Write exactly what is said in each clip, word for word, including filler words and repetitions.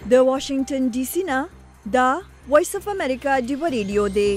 د واشنگټن ډي سي نه دا وایس اف امریکا ډیو ریډیو دی.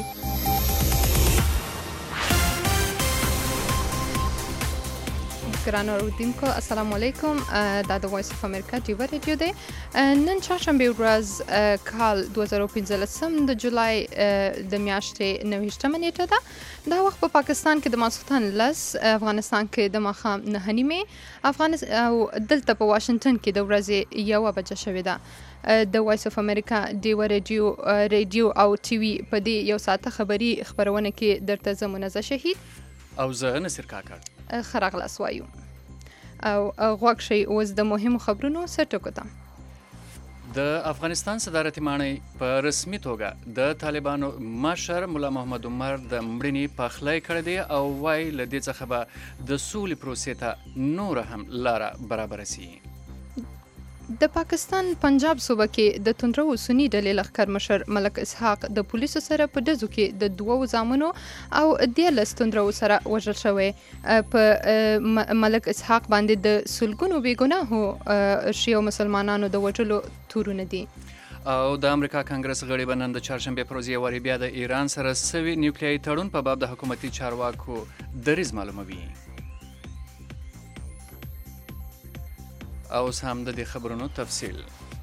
ګرانو اوریدونکو السلام علیکم. دا د وایس اف امریکا ډیو ریډیو دی. نن چهارشنبه ورځ کال دوه زره پنځلسم د جولای د میاشتې نهه نیټه ده. دا وخت په پاکستان کې د ماسختن لس، افغانستان کې د ماښام نهه نیمې، افغانستان او دلته په واشنگټن کې د ورځې یوه بجه شوې ده. د وایس اف امریکا ډیو ریډیو ریډیو او ټي وي په دې یو ساعته خبري خبرونه کې درته زه منزه شهید او زه نصر کاکړ ښه راغلاست وایو او غوږ شئ اوس د مهمو خبرونو سرټکو ته. د افغانستان صدارتي ماڼۍ په رسمي توګه د طالبانو مشر ملا محمد عمر د مړینې پخلی کړی دی او وایي له دې څخه به د سولې پروسې ته نوره هم لاره برابره سي. د پاکستان پنجاب صوبه کې د توندرو سني ډلې لښکر مشر ملک اسحاق د پولیسو سره په ډزو کې د دوو زامنو او دیارلس توندرو سره وژل شوی. په ملک اسحاق باندې د سلګونو بې ګناهو شیعو مسلمانانو د وژلو تورونه دي. او د امریکا کانګرس غړي به نن د چهارشنبې پر ورځ یو وارې بیا د ایران سره سوي نیوکلیایي تړون په باب د حکومتي چارواکو دریځ معلوموي. او اوس هم د دې خبرونو تفصیل.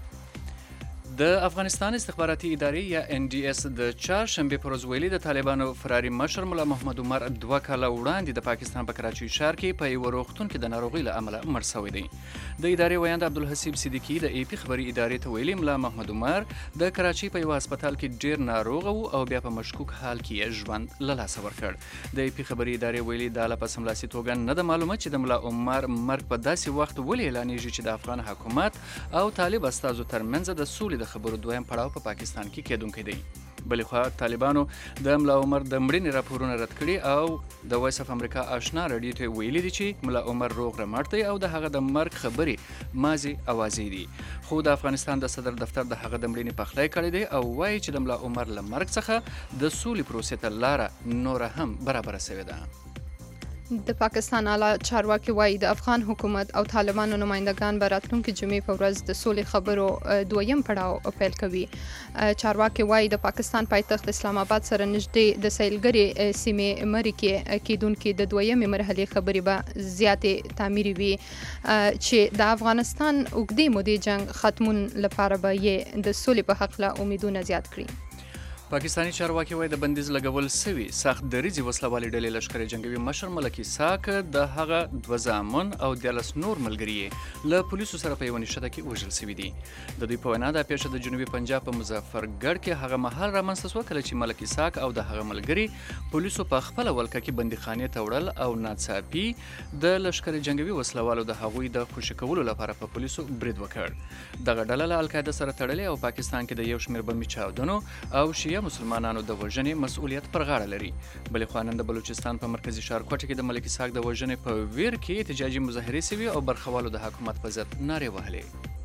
د افغانستان استخباراتي ادارې یا ان ډي اس د چهارشنبې پر ورځ ویلي د طالبانو فراري مشر ملا محمد عمر دوه کاله وړاندې د پاکستان په کراچۍ ښار کې په یوه روغتون کې د ناروغۍ له امله مړ شوی دی. د ادارې ویاند عبدالحسیب صدیقي د ای پي خبري ادارې ته ویلي ملا محمد عمر د کراچۍ په یوه هسپتال کې ډیر ناروغه و او بیا په مشکوک حال کې یې ژوند له لاسه ورکړ. د ای پي خبري ادارې ویلي دا له په سملاسي توګه نه ده معلومه چې د ملا عمر مرګ په داسې وخت ولې اعلانیږي چې د افغان حکومت او طالب استازو ترمنځ د سولې د خبرو دویم پړاو په پاکستان کې کېدونکی دی. بلې خوا طالبانو د ملا عمر د مړینې راپورونه رد کړي او د وایس اف امریکا آشنا راډیو ته ویلي دي چې ملا عمر روغ رمټ دی او د هغه د مرګ خبرې مازی اوازې دي. خو د افغانستان د صدر دفتر د هغه د مړینې پخلی کړی دی او وایي چې د ملا عمر له مرګ څخه د سولې پروسې ته لاره نوره هم برابره سوې ده. د پاکستان اعلی چارواکي وایي د افغان حکومت او طالبانو نمایندګان به راتلونکي جمعې په ورځ د سولې خبرو دویم پړاو پیل کوي. چارواکي وایي د پاکستان پایتخت اسلام آباد سره نږدې د سیلګرې سیمې مرې کې کېدونکي د دویمې مرحلې خبرې به زیاتې تعمیري وي چې د افغانستان اوږدې مودې جنګ ختمون لپاره به یې د سولې په هکله امیدونه زیات کړي. پاکستاني چارواکي وایي د بندیز لګول سوي سخت دریځي وسلوالې ډلې لښکرې جنګوي مشر ملک اسحاق د هغه دوه زامن او دیارلس نور ملګري یې له پولیسو سره په یوه نښته کې وژل سوي دي. د دوی په وینا دا پیښه د جنوبي پنجاب په مظفرګړ کې هغه مهال رامنځته شوه کله چې ملک اسحاق او د هغه ملګري پولیسو په خپله ولکه کې بندیخانې ته وړل او ناڅاپي د لښکرې جنګوي وسلوالو د هغوی د خوشي کولو لپاره په پولیسو برید وکړ. دغه ډله له القاعده سره تړلې او پاکستان کې د یو شمېر بمي چاودنو او شیعه مسلمانانو د وژنې مسؤلیت پر غاړه لري. بلې خوا نن د بلوچستان په مرکزي ښار کوټه کې د ملک اسحاق د وژنې په ویر کې احتجاجي مظاهرې سوي او برخوالو د حکومت په ضد نارې وهلې.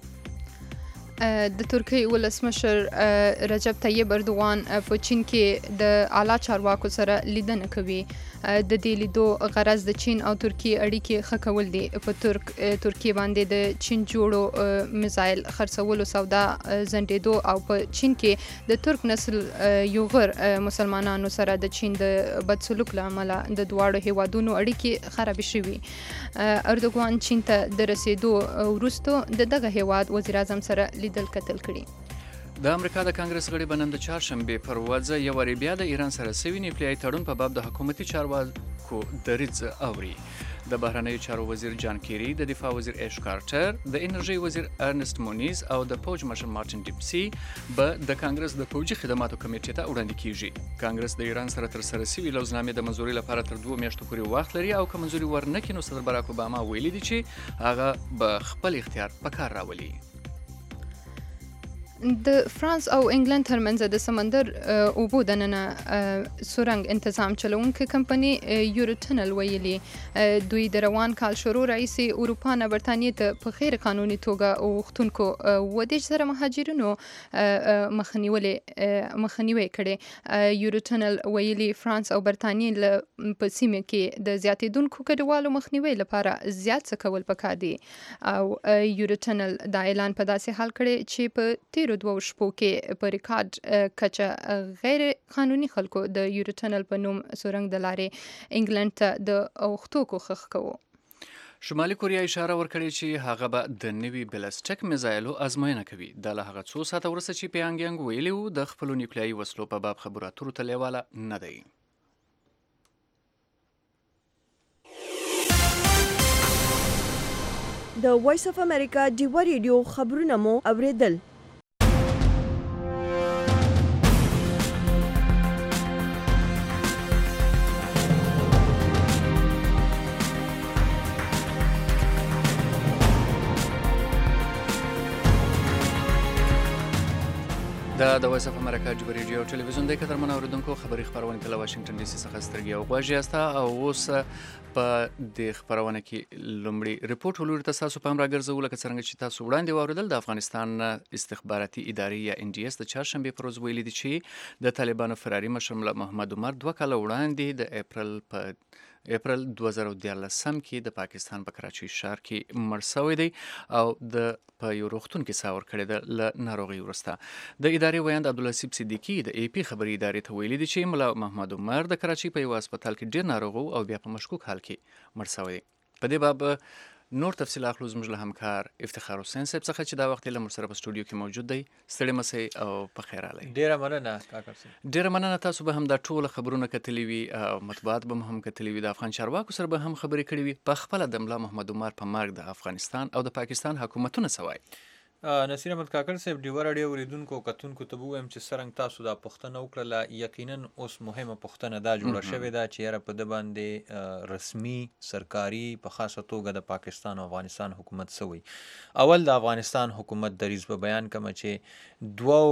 د ترکیې ولسمشر رجب طیب اردوغان په چین کې د اعلی چارواکو سره لیدنه کوي. د دې لیدو غرض د چین او ترکیې اړیکې ښه کول دي. په ترک ترکیې باندې د چین جوړو میزایل خرڅولو سودا ځنډېدو او په چین کې د ترک نسل یوغر مسلمانانو سره د چین د بد سلوک له امله د دواړو هیوادونو اړیکې خرابې شوي. اردوغان چین ته د رسېدو وروسته د دغه هیواد وزیر اعظم سره لیدل کتل کړي. د امریکا د کانګرس غړي به نن د چهارشنبې پر ورځ یو وارې بیا د ایران سره سوي نیوکلیایي تړون په باب د حکومتي چارواکو دریځ اوري. د بهرنیو چارو وزیر جان کیری، د دفاع وزیر ایش کارټر، د انرژۍ وزیر ارنست مونیز او د پوج مشر مارټین ډیپسي به د کانګرس د پوجي خدماتو کمیټې ته وړاندې کیږي. کانګرس د ایران سره ترسره سوي لوزنامې د منظوري لپاره تر دوه میاشتو پورې وخت لري او که منظوري ورنکړي نو صدر باراک اوباما ویلي دي چې هغه به خپل اختیار په کار راولي. د فرانس او انګلند ترمنځ د سمندر اوبو دننه سورنګ انتظام چلوونکې کمپنۍ یوروټنل ویلي دوی د روان کال شروع راهیسې اروپا نه برطانیې ته په غیر قانوني توګه اوښتونکو ودې سره مهاجرینو مخنیوی کړی. یوروټنل ویلي فرانس او برطانیې له په سیمه کې د زیاتېدونکو کډوالو مخنیوي لپاره زیات څه کول پکار دي او یوروټنل دا اعلان په داسې حال کړی چې په تیرو دوو شپو کې په ریکارډ کچه غیر قانوني خلکو د یوروټنل په نوم سورنګ د لارې انګلند ته د اوښتو کوښښ کوو. شمالي کوریا اشاره ورکړې چې هغه به د نوي بلسټک میزایلو ازموینه کوي. دا له هغه څو ساعته وروسته چې پیانګیانګ ویلي و د خپلو نیوکلیایي وسلو په باب خبرو اترو ته لیواله نه دی. د وایس اف امریکا ډیوا ریډیو خبرونه مو اوریدل. دا د وایس اف امریکا ډیوا ریډیو ټلویزیون دی. قدرمن اوریدونکو خبري خبرونه ته له واشنگټن ډي سي څخه سترګې او غوږ یاست او اوس په دې خبرونه کې لومړی ریپورت ولور ته تاسو په امر راګرځو لکه څنګه چې تاسو وړاندې واوریدل. د افغانستان استخباراتي ادارې یا ان ډي اس د چهارشنبه پر ورځ ویلي دي چې د طالبانو فراري مشر ملا محمد عمر دوه کاله وړاندې د اپریل په اپریل دوه زره دیارلسم کې د پاکستان په کراچۍ ښار کې مړ شوی دی او د په یو روغتون کې ساه ورکړې ده له ناروغۍ وروسته. د ادارې ویاند عبدالحسیب صدیقي د ای پی خبري ادارې ته ویلي دي چې ملا محمد عمر د کراچۍ په یو هسپتال کې ډېر ناروغ او بیا په مشکوک حال کې مړ شوی دی. په دې باب نور تفصیل اخلو زموږ له همکار افتخار حسین صاحب څخه چې دا وخت له موږ سره په سټوډیو کې موجود دی. ستړي مسئ او په خیر راغلی. ډیره مننه کاکر صاحب. ډیره مننه. تاسو به هم دا ټول خبرونه کتلې وي او مطبوعات به هم کتلې وي. د افغان چارواکو سره به هم خبرې کړې وي. په خپل د ملا محمد عمر په مرګ د افغانستان او د پاکستان حکومتونه سوای. نصیر احمد کاکړ صاحب ډیوا راډیو اوریدونکو کتونکو ته ووایم چې څرنګه تاسو دا پوښتنه وکړله یقینا اوس مهمه پوښتنه دا جوړه شوې ده چې یاره په ده باندې رسمي سرکاري په خاصه توګه د پاکستان او افغانستان حکومت سوی. اول د افغانستان حکومت دریځ په بیان کوم چې دوو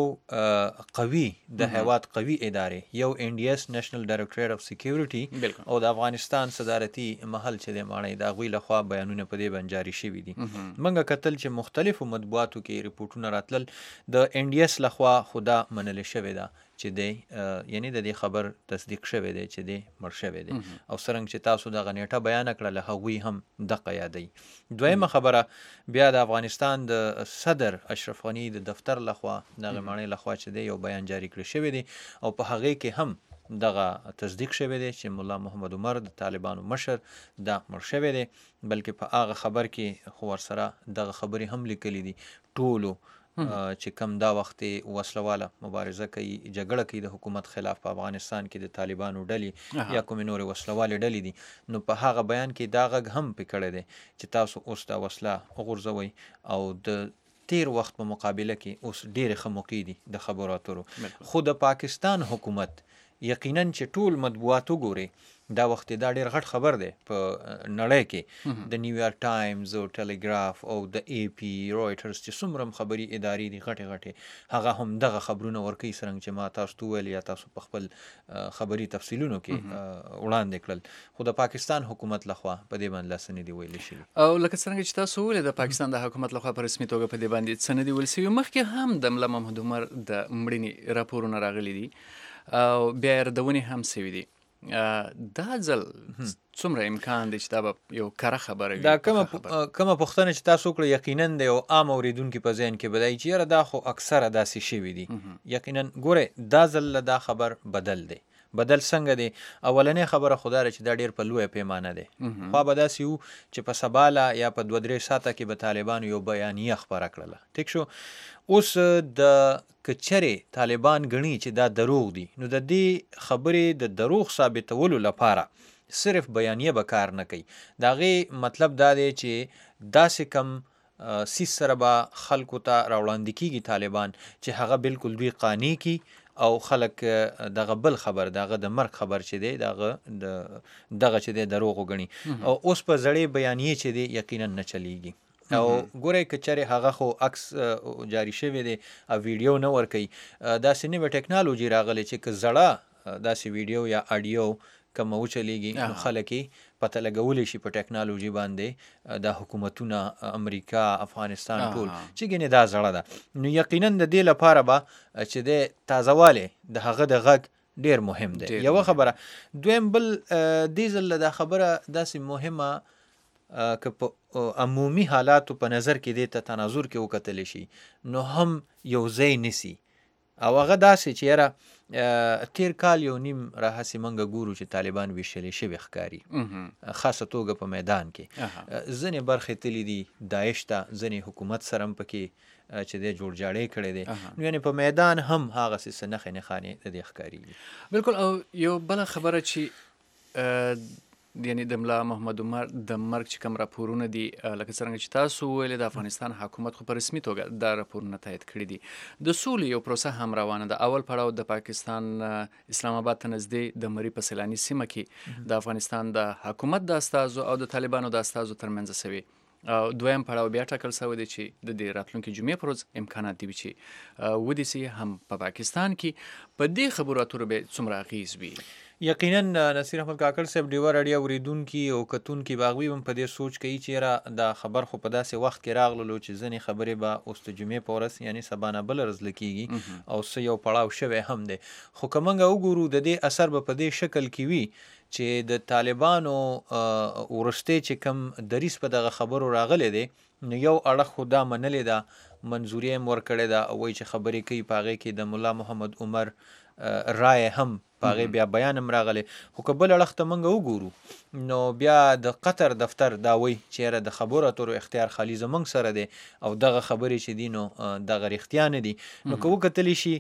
قوي د هیواد قوي ادارې یو ان ډي اس نېشنل ډایرکټریټ اف سکیورټي او د افغانستان صدارتي محل چې د ماڼۍ د هغوی لخوا بیانونه په دې باندې جاري شوي دي. موږ کتل چې مختلفو مطبوعاتو کې ریپورټونه راتلل د ان ډي اس لخوا خدا منل شوې ده چې دی یعنی د دې خبر تصدیق شوی دی چې دی مړ شوی دی او څرنګه چې تاسو دغه نیټه بیان کړله هغوی هم دغه یادوي. دویمه خبره بیا د افغانستان د صدر اشرف غني د دفتر لخوا دغه ماڼۍ لخوا چې دی یو بیان جاری کړی شوی دی او په هغې کې هم دغه تصدیق شوی دی چې مولا محمد عمر د طالبانو مشر دا مړ شوی دی. بلکې په هغه خبر کې خو ورسره دغه خبرې هم لیکلي دي ټولو چې کم دا وخت وسلواله مبارزه کوي جګړه کوي د حکومت خلاف په افغانستان کې د طالبانو ډلې یا کومې نورې وسلوالې ډلې دي نو په هغه بیان کې دا غږ هم پکړی دی چې تاسو اوس دا وسله وغورځوئ او د تیر وخت په مقابله کې اوس ډېرې ښه موقع دي د خبرو اترو. خو د پاکستان حکومت یقینا چې ټول مطبوعات وګوري دا وخت دا ډېر غټ خبر دی په نړۍ کې د نیویارک ټایمز او ټیلیګراف او د ای پی رویټرز چې څومره خبري ادارې دي غټې غټې هغه هم دغه خبرونه ورکوي څرنګه چې ما تاسو ته وویل یا تاسو په خپل خبري تفصیلونو کې وړاندې کړل. خو د پاکستان حکومت لخوا په دې باندې څه نه دي ویل شوي او لکه څرنګه چې تاسو وویل د پاکستان د حکومت لخوا په رسمي توګه په دې باندې څه نه دي ویل شوي. مخکې هم د ملا محمد عمر د مړینې راپورونه راغلي دي او بیا ردونې هم شوي دي. دا ځل څومره امکان دی چې دا به یو کره خبره وي؟ دا کومه پوښتنه چې تاسو وکړه یقینا د یو عام اوریدونکي په ذهن کې به دی چې یاره دا خو اکثره داسې شوي دي. یقینا ګورئ دا ځل دا خبر بدل دی. بدل څنګه دی؟ اولنې خبره خو دا ده چې دا ډېر په لویه پیمانه دی. خوا به داسې وو چې په سباله یا په دوه درې ساعته کې به طالبانو یو بیانیه خپره کړله. ټیک شو. اوس د که چرې طالبان ګڼي چې دا دروغ دي نو د دې خبرې د دروغ ثابتولو لپاره صرف بیانیه به کار نه کوي. د هغې مطلب دا دی چې داسې کم سیس سره به خلکو ته راوړاندې کېږي طالبان چې هغه بالکل دوی قانع کي او خلک دغه بل خبر دغه د مرګ خبر چې دی دغه دغه چې دی دروغ وګڼي. او اوس په زړې بیانیې چې دی یقینا نه چلیږي. او ګورئ که چېرې هغه خو عکس جاري شوی دی او ویډیو نه ورکوي، داسې نوې ټکنالوژي راغلی چې که زړه داسې ویډیو یا اډیو کومه وچلیږي نو خلک یې پته لګولی شي په ټکنالوژي باندې، دا حکومتونه امریکا افغانستان ټول چې ګینې دا زړه ده. نو یقینا د دې لپاره به چې د تازهوالی د هغه د غږ ډیر مهم دی. یوه خبره. دویم بل دې ځل دا خبره داسې مهمه که په عمومي حالاتو په نظر کې دې ته تناظر کې وکتلی شي نو هم یو ځای نیسي، او هغه داسې چې یاره تیر کال یو نیم راهسې موږ ګورو چې طالبان ویشلې شوي ښکاري، خاصه توګه په میدان کې ځینې برخې تللی دي داعش ته، ځینې حکومت سره هم پکې چې دی جوړ جاړی کړی دی، نو یعنې په میدان هم هغسې څه نښې نښانې د دې ښکارېږي. بلکل. او یو بله خبره چې یعنی د ملا محمد عمر د مرګ چې کوم راپورونه دي لکه څرنګه چې تاسو ویلې د افغانستان حکومت خو په رسمي توګه دا راپورونه تایید کړي دي. د سولې یو پروسه هم روانه ده. اول پړاو د پاکستان اسلام آباد ته نږدې د مري په سیلاني سیمه کې د افغانستان د حکومت د استازو او د طالبانو د استازو ترمنځ شوی، او دویم پړاو بیا ټاکل شوی دی چې د دې راتلونکي جمعې پر ورځ امکانات دي چې ودیسي هم په پاکستان کې. په دې خبرو اترو به څومره اغیز وي؟ یقینا نصیر احمد کاکړ صاحب ډیوه راډیو اوریدونکي او کتونکي به هغوی هم په دې سوچ کوي چې یاره دا خبر خو په داسې وخت کې راغللو چې ځینې خبرې به اوس د جمعې په ورځ یعنې سبا نه بله ورځ لکېږي او څه یو پړاو شوی هم دی. خو که موږ وګورو د دې اثر به په دې شکل کې وي چې د طالبانو وروستی چې کوم دریځ په دغه خبرو راغلی دی نو یو اړخ خو دا منلې ده، منظوري هم ورکړې ده او وایي چې خبرې کوي په هغې کې د ملا محمد عمر رای هم په هغې بیا بیان هم راغلی. خو که بل اړخ ته موږ وګورو نو بیا د قطر دفتر دا وایي چې یاره د خبرو اترو اختیار خالي زموږ سره دی او دغه خبرې چې دي نو دغه رښتیا نه دي. نو که وکتلی شي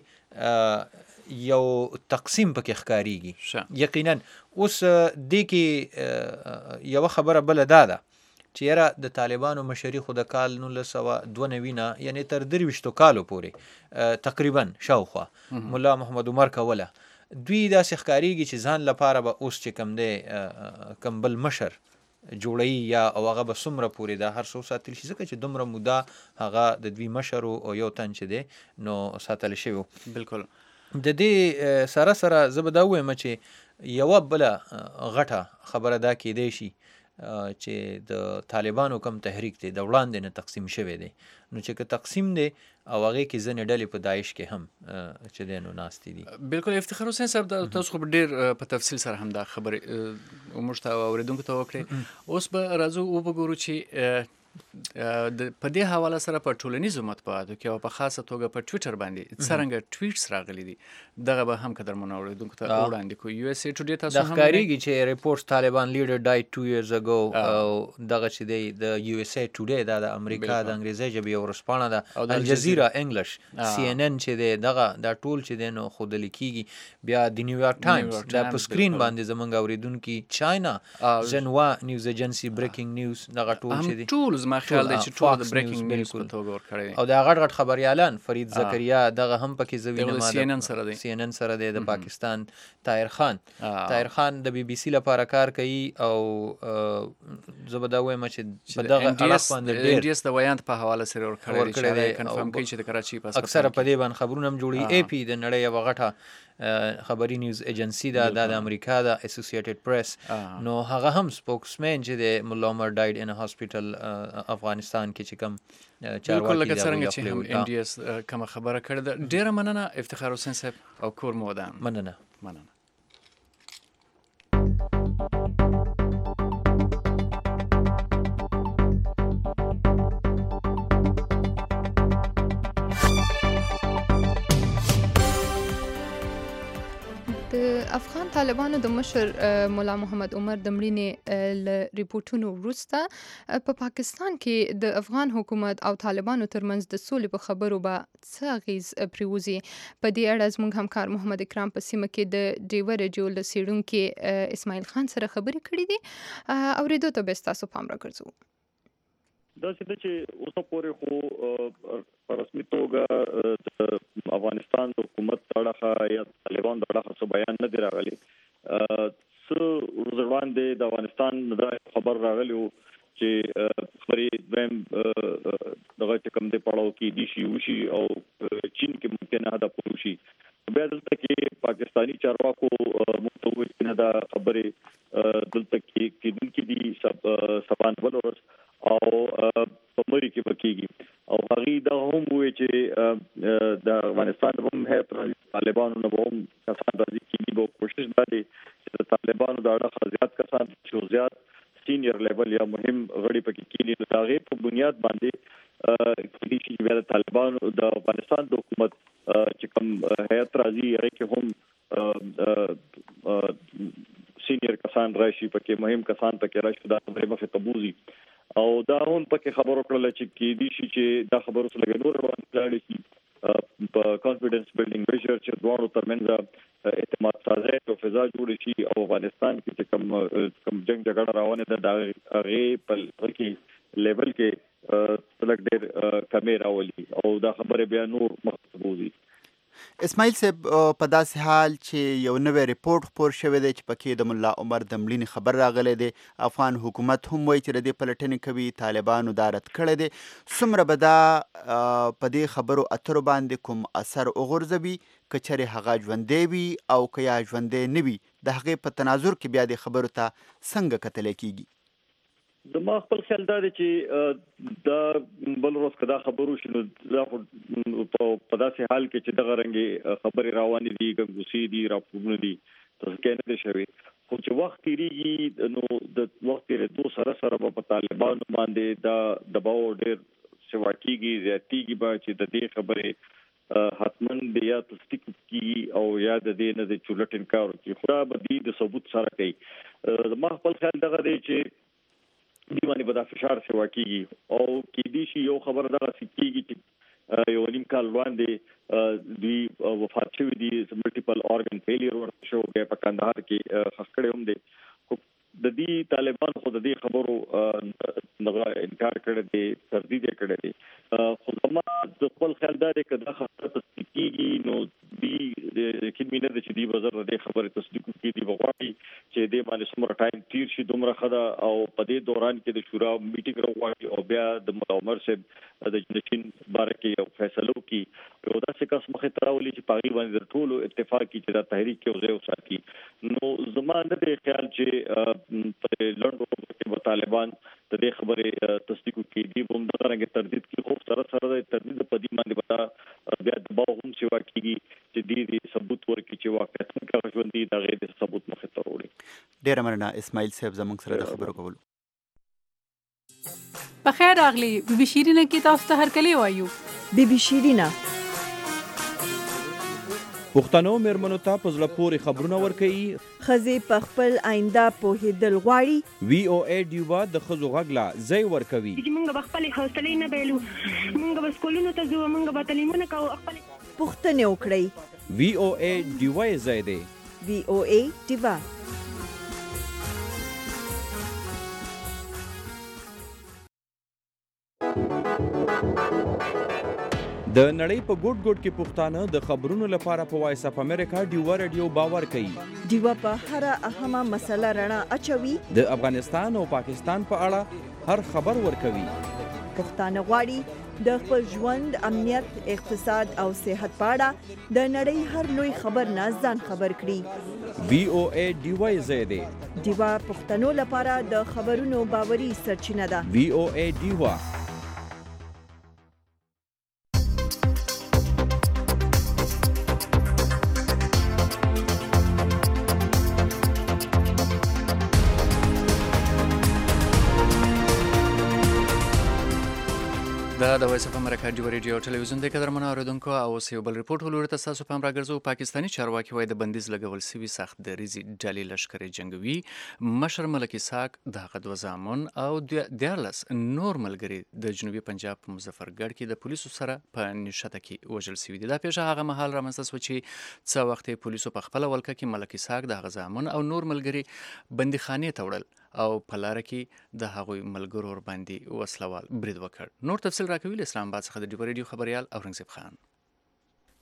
یو تقسیم پکې ښکاریږي. یقینا اوس دې کې یوه خبره بله دا ده چې یاره د طالبانو مشري خو د کال نولس سوه دوه نوي نه یعنې تر درویشتو کالو پورې تقریبا شاوخوا ملا محمد عمر کوله. دوی داسې ښکاریږي چې ځان لپاره به اوس چې کم دی کم بل مشر جوړوي یا او هغه به څومره پورې دا هر څه وساتل شي، ځکه چې دومره موده هغه د دوی مشر او یو تن چې دی نو ساتل شوی. بلکل. د دې سره سره زه به دا ووایم چې یوه بله غټه خبره دا کیدی شي چې د طالبانو کم تحریک دی د وړاندې نه تقسیم شوی دی، نو چې که تقسیم دی او هغې کې ځینې ډلې په داعش کې هم چې دی نو ناستې دي. بلکل. افتخار حسین صاحب تاسو خو ډېر په تفصیل سره هم دا خبرې موږ ته او اورېدونکو ته وکړې. اوس به راځو وبګورو چې په دې حواله سره په ټولنیزو مطبوعاتو کې او په خاصه توګه په ټویټر باندې څرنګه ټویټس راغلي دي دغه به هم قدرمنو اورېدونکو ته وړاندې کوو. یو اس اے ټوډے تاسو هم ښکارېږي چې ریپورټس طالبان لیډر ډای ټو ایرز اګو او دغه چې دی د یو اس اے ټوډے دا د امریکا د انګریزي ژبې یو ورځپاڼه ده، الجزیره انګلیش، سی ان ان چې دی دغه دا ټول چې دی نو ښودل کېږي. بیا د نیویارک ټایمز دا په سکرین باندې زموږ اورېدونکي چاینا ژنوا نیوز ایجنسي بریکینګ نیوز دغه ټول چې دی ټول زما خیال دی چې ټول د بریکینګ نیوز په توګه ورکړی او دا غټ غټ خبریالان فرید زکریا دغه هم پکې زه وینم سی ان ان سره دی سی ان ان سره دی د پاکستان طاهر خان طاهر خان د بی بی سی لپاره کار کوي او زه به دا وایم چې په دغه اړخ باندې ډېر ان ډي اس د ویانت په حواله سره ورکړی دی کنفرم کوي چې د کراچي پاسپورت اکثره په دې باندې خبرونه هم جوړي. اے پی د نړۍ یوه غټه خبري نیوز ایجنسی دا د امریکا د اسوسییټډ پریس نو هغه هم سپوکسمین چې د مولا عمر ډایډ ان هاسپټل افغانستان کې چې کوم چارواکي لکه څرنګه چې هم ان ډي اس کومه خبره کړې ده. ډېره مننه افتخار حسین صاحب او کور مو ودان. مننه مننه. د افغان طالبانو د مشر ملا محمد عمر د مړینې له ریپورټونو وروسته په پاکستان کې د افغان حکومت او طالبانو ترمنځ د سولې په خبرو به څه اغیز پرېوځي. په دې اړه زموږ همکار محمد اکرام په سیمه کې د ډیوه راډیو له څېړونکي اسماعیل خان سره خبرې کړې دي. اورېدو ته به ستاسو پام راګرځو. دا چې چې اوسه پورې خو په رسمي توګه د افغانستان د حکومت اړخه یا طالبان د اړخه څه بیان نه دی راغلی. څه ورځ وړاندې د افغانستان د خبر راغلی و چې خبري دویم دغه کوم د پړاو کې دي شي وشي او چین کې ممکن نه دا پوشي بیا دلته کې پاکستانی چارواکو متوجه نه دا خبره دلته کې کې دن کې دي سب سبان ولورس او پمری کې بکیږي او هغه دا هم وایي چې د افغانستان هم هیڅ طالبانو نه هم کسان راځي کې به کوشش وکړي چې طالبانو دا اړه زیات کسان چې زیات سینیئر لیول یا مهم غړي پکې کېږي د هغه په بنیاد باندې کلی چې د طالبانو د افغانستان د حکومت چې کوم هیئت راځي هغه کې هم سینیئر کسان راشي پکې مهم کسان پکې راشي دا خبره مخه تبوزي او دا هم پکې خبرو کړل چې کې دي چې دا خبرو سره لګنور روان کړي شي په کانفیډنس بلډینګ میجر چې دوه ترمنځ اعتماد سازي او فضا جوړ شي او افغانستان کې کوم کوم جنگ جګړه روانه ده دا هغه په کې لیول کې تلک ډېر کمی راولي او دا خبره بیا نور مخبوزي اسماعیل صاحب په داسې حال چې یو نوی ریپورت خپور شوی دی چې پکې د ملا عمر د مړینې خبر راغلی دی افغان حکومت هم وایي چې د دې پلټنې کوي طالبانو دا رد کړی دی څومره به دا په دې خبرو اترو باندې کوم اثر وغورځوي که چېرې هغه ژوندی وي او که یا ژوندی نه وي د هغې په تناظر کې بیا دې خبرو ته څنګه کتلی کېږي زما خپل خیال دا دی چې دا بل ورځ کدا خبرو شنو دا په داسې حال کې چې دغه رنګي خبري روانې دي ګنګوسي دي راپورونه دي تاسو کې نه دي شوی خو چې وخت تیریږي نو د وخت تیریدو سره سره په طالبانو باندې دا دباو ډېر شواکیږي زیاتیږي به چې د دې خبرې حتمن د یا تصدیق کی او یا د دې نه د چولټ انکار کی خو به دې د ثبوت سره کوي زما خپل خیال دغه دی چې دی باندې به دا فشار شوا کیږي او کې دي شي یو خبر دغه سکیږي چې یو نیم کال وړاندې دوی وفات شوی دي ملټیپل اورګن فیلیر ورته شو په کندهار کې خښکړې هم دي د دې طالبان خو د دې خبرو دغه انکار کړی دی تردید کړی دی خو زما د خپل خیال دا دی چې دا خبره تصدیق کیږي نو دی کې مینه د چې دی بازار د خبره تصدیق کیږي دی وغواړي چې دې باندې څومره ټایم تیر شي دومره خدا او په دې دوران کې د شورا میټینګ راوړي او بیا د ملا عمر صاحب د جنشین باره کې یو فیصلو کې یو داسې کس مخې ته راولي چې پاغي باندې ټول اتفاق کې چې دا تحریک کې وځي او ساتي نو زما نه دی خیال چې په لندن کې طالبان د دې خبرې تصدیق کوي دی هم د رنګ تردید کې خو سره سره د تردید په دې باندې وتا بیا د باغ هم سیوا کیږي چې دې ثبوت ورکړي چې واقعیت کې ژوندۍ دا غیر د ثبوت مخه ته وړي ډېر مننه اسماعیل صاحب زموږ سره د خبرو کولو په خیر راغلی بي بي شیرینه کې تاسو ته هرکلی وایو بي بي شیرینه پښتنو میرمنو ته په زړه پورې خبرونه ورکوي ښځې په خپل آینده پوهېدل غواړي وی او ای ډیوا د ښځو غږ لا ځای ورکوي چې موږ به خپلې حوصلې نه بایلو موږ به سکولونو ته ځو موږ به تعلیمونه کوو خپلې پوښتنې وکړئ وی او ای ډیوا یې ځای دی وی او ای ډیوا د نړۍ په ګوټ ګوټ کې پښتانه د خبرونو لپاره په وایس اف امریکا ډیوا رادیو باور کوي ډیوا په هر اهمه مسله رڼا اچوي د افغانستان او پاکستان په اړه هر خبر ورکوي پښتانه غواړي د خپل ژوند امنیت اقتصاد او صحت په اړه د نړۍ هر لوی خبر نه ځان خبر کړي وی او ای ډیوا یې ځای دی ډیوا پښتنو لپاره د خبرونو باوري سرچینه ده وی او ای ډیوا دا د وایس اف امریکا ډیوا ریډیو ټلویزیون د قدرمنو اوریدونکو او سی بل ریپورت ولور ته تاسو پام راګرځو پاکستانی چارواکي وایي د بندیز لګول سوي سخت دریزي ډلې لشکري جنگوي مشر ملک اسحاق د هغه د وزامن او دیارلس نور ملګري د جنوبي پنجاب په مظفرګړ کې د پولیسو سره په نشته کې وژل سوي دي دا پیښه هغه مهال رامنځته شوه چې څه وخت پولیسو په خپل ولکه کې ملک اسحاق د هغه زامن او نور ملګري بندیخانې ته وړل او په لاره کې د هغوی ملګرو ور باندې وسلوال برید وکړ نور تفصیل راکوي اسلام آباد څخه د ډیوا ریډیو خبريال اورنګزیب خان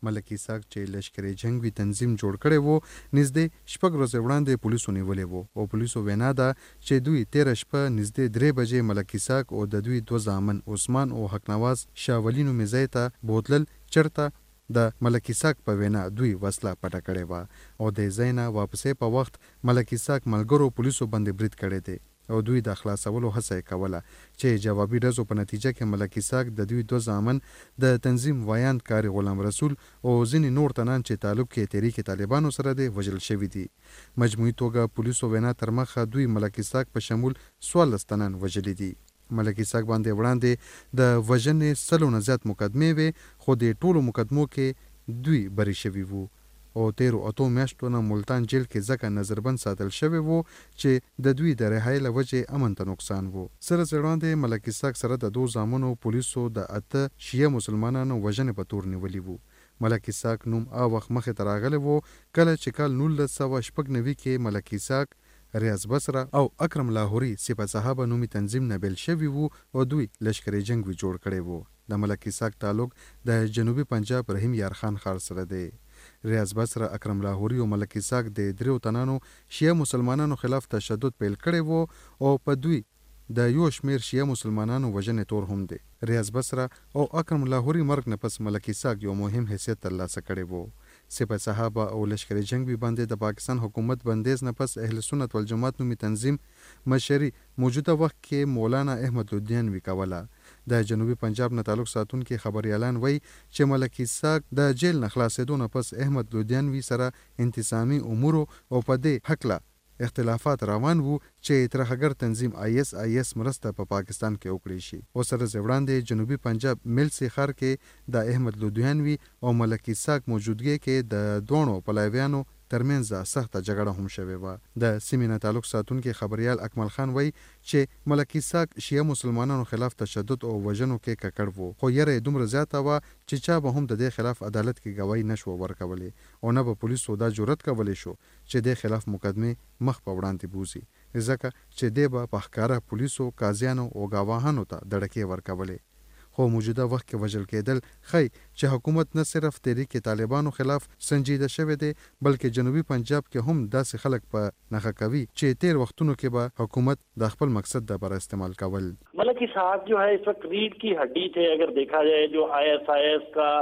ملک اسحاق چې لشکري جنگي تنظیم جوړ کړی وو نږدې شپږ ورځې وړاندې پولیسو نیولې وو او پولیسو وینا ده چې دوی تیره شپه نږدې درې بجې ملک اسحاق او د دوی دوه زامن عثمان او حق نواز شاولي نومې ځای ته بوتلل چرته د ملک اسحاق په وینا دوی وسله پټه کړې وه او د ځای نه واپسې په وخت ملک اسحاق ملګرو پولیسو باندې برید کړی دی او دوی د خلاصولو هڅه یې کوله چې جوابي ډزو په نتیجه کې ملک اسحاق د دوی دوه زامن د تنظیم وایاند کاري غلام رسول او ځینې نور تنان چې تعلق کې تحریک طالبانو سره دی وژل شوي دي. مجموعي توګه پولیسو وینا تر مخه دوی ملک اسحاق په شمول څوارلس تنان وژلي دي. ملک اسحاق باندې وړاندې د وژنې سلو نه زیات مقدمې وې خو د ټولو مقدمو کې دوی بری شوي وو او تیرو اتو میاشتو نه ملتان جیل کې ځکه نظربند ساتل شوی وو چې د دوی د رهایی له وجې امن ته نقصان وو. سره وړاندې ملک اسحاق سره د دوه زامنو پولیسو د اته شیعه مسلمانانو وژنې په تور نیولي وو. ملک اسحاق نوم آ وخت مخې ته راغلی وو کله چې کال نولس سوه شپږ نوي کې ملک اسحاق ریاض بصره او اکرم لاهوري سپه صحابه نومي تنظیم نه بیل شوي وو او دوی لشکري جنگ وی جوړ کړی وو. د ملک اسحاق تعلق د جنوبي پنجاب رحیم یار خان ښار سره دی. ریاض بصره اکرم لاهوري او ملک اسحاق د دریو تنانو شیعه مسلمانانو خلاف تشدد پیل کړی وو او په دوی د یو شمیر شیعه مسلمانانو وژنې تور هم دی. ریاض بصره او اکرم لاهوري مرګ نه پس ملک اسحاق یو مهم حیثیت ترلاسه کړی وو. سپه صحابه او لشکري جنگ بي باندې د پاکستان حکومت بندیز نه پس اهل سنت والجماعت نومي تنظیم مشري موجوده وخت کې مولانا احمد لودیانوي کوله. د جنوبي پنجاب نه تعلق ساتونکي خبريالان وایي چې ملک اسحاق د جیل نه خلاصېدو نه پس احمد لودیانوي سره انتظامی امور او په دې حق لا اختلافات روان وو چې ترهګر تنظیم آی اس آی اس مرسته په پا پاکستان کې وکړي شي. او سره وړاندې جنوبي پنجاب ملسي ښار کې د احمد لودیانوي او ملک اسحاق موجودګي کې د دوه پلاویانو ترمنځ سخته جګړه هم شوې وه. د سیمې نه تعلق ساتونکي خبريال اکمل خان وایي چې ملک اسحاق شیعه مسلمانانو خلاف تشدد او وژنو کې ککړ وو خو یره یې دومره زیاته وه چې چا به هم د دې خلاف عدالت کې ګواهي نشوه ورکولی او نه به پولیسو دا جرأت کولی شو چې د خلاف مقدمې مخ په وړاندې بوزي ځکه چې دی به په ښکاره پولیسو قاضیانو او ګواهانو ته دړکې ورکولې. خو موجوده وخت کې وژل کېدل ښیي چې حکومت نه صرف تحریک طالبانو خلاف سنجیده شوی دی بلکې جنوبي پنجاب کې هم داسې خلک په نښه کوي چې تیر وختونو کې به حکومت د خپل مقصد لپاره استعمال کول. ملک اسحاق جو ہے اس وقت ریڑھ کی ہڈی تھے اگر دیکھا جائے جو آئی ایس آئی ایس کا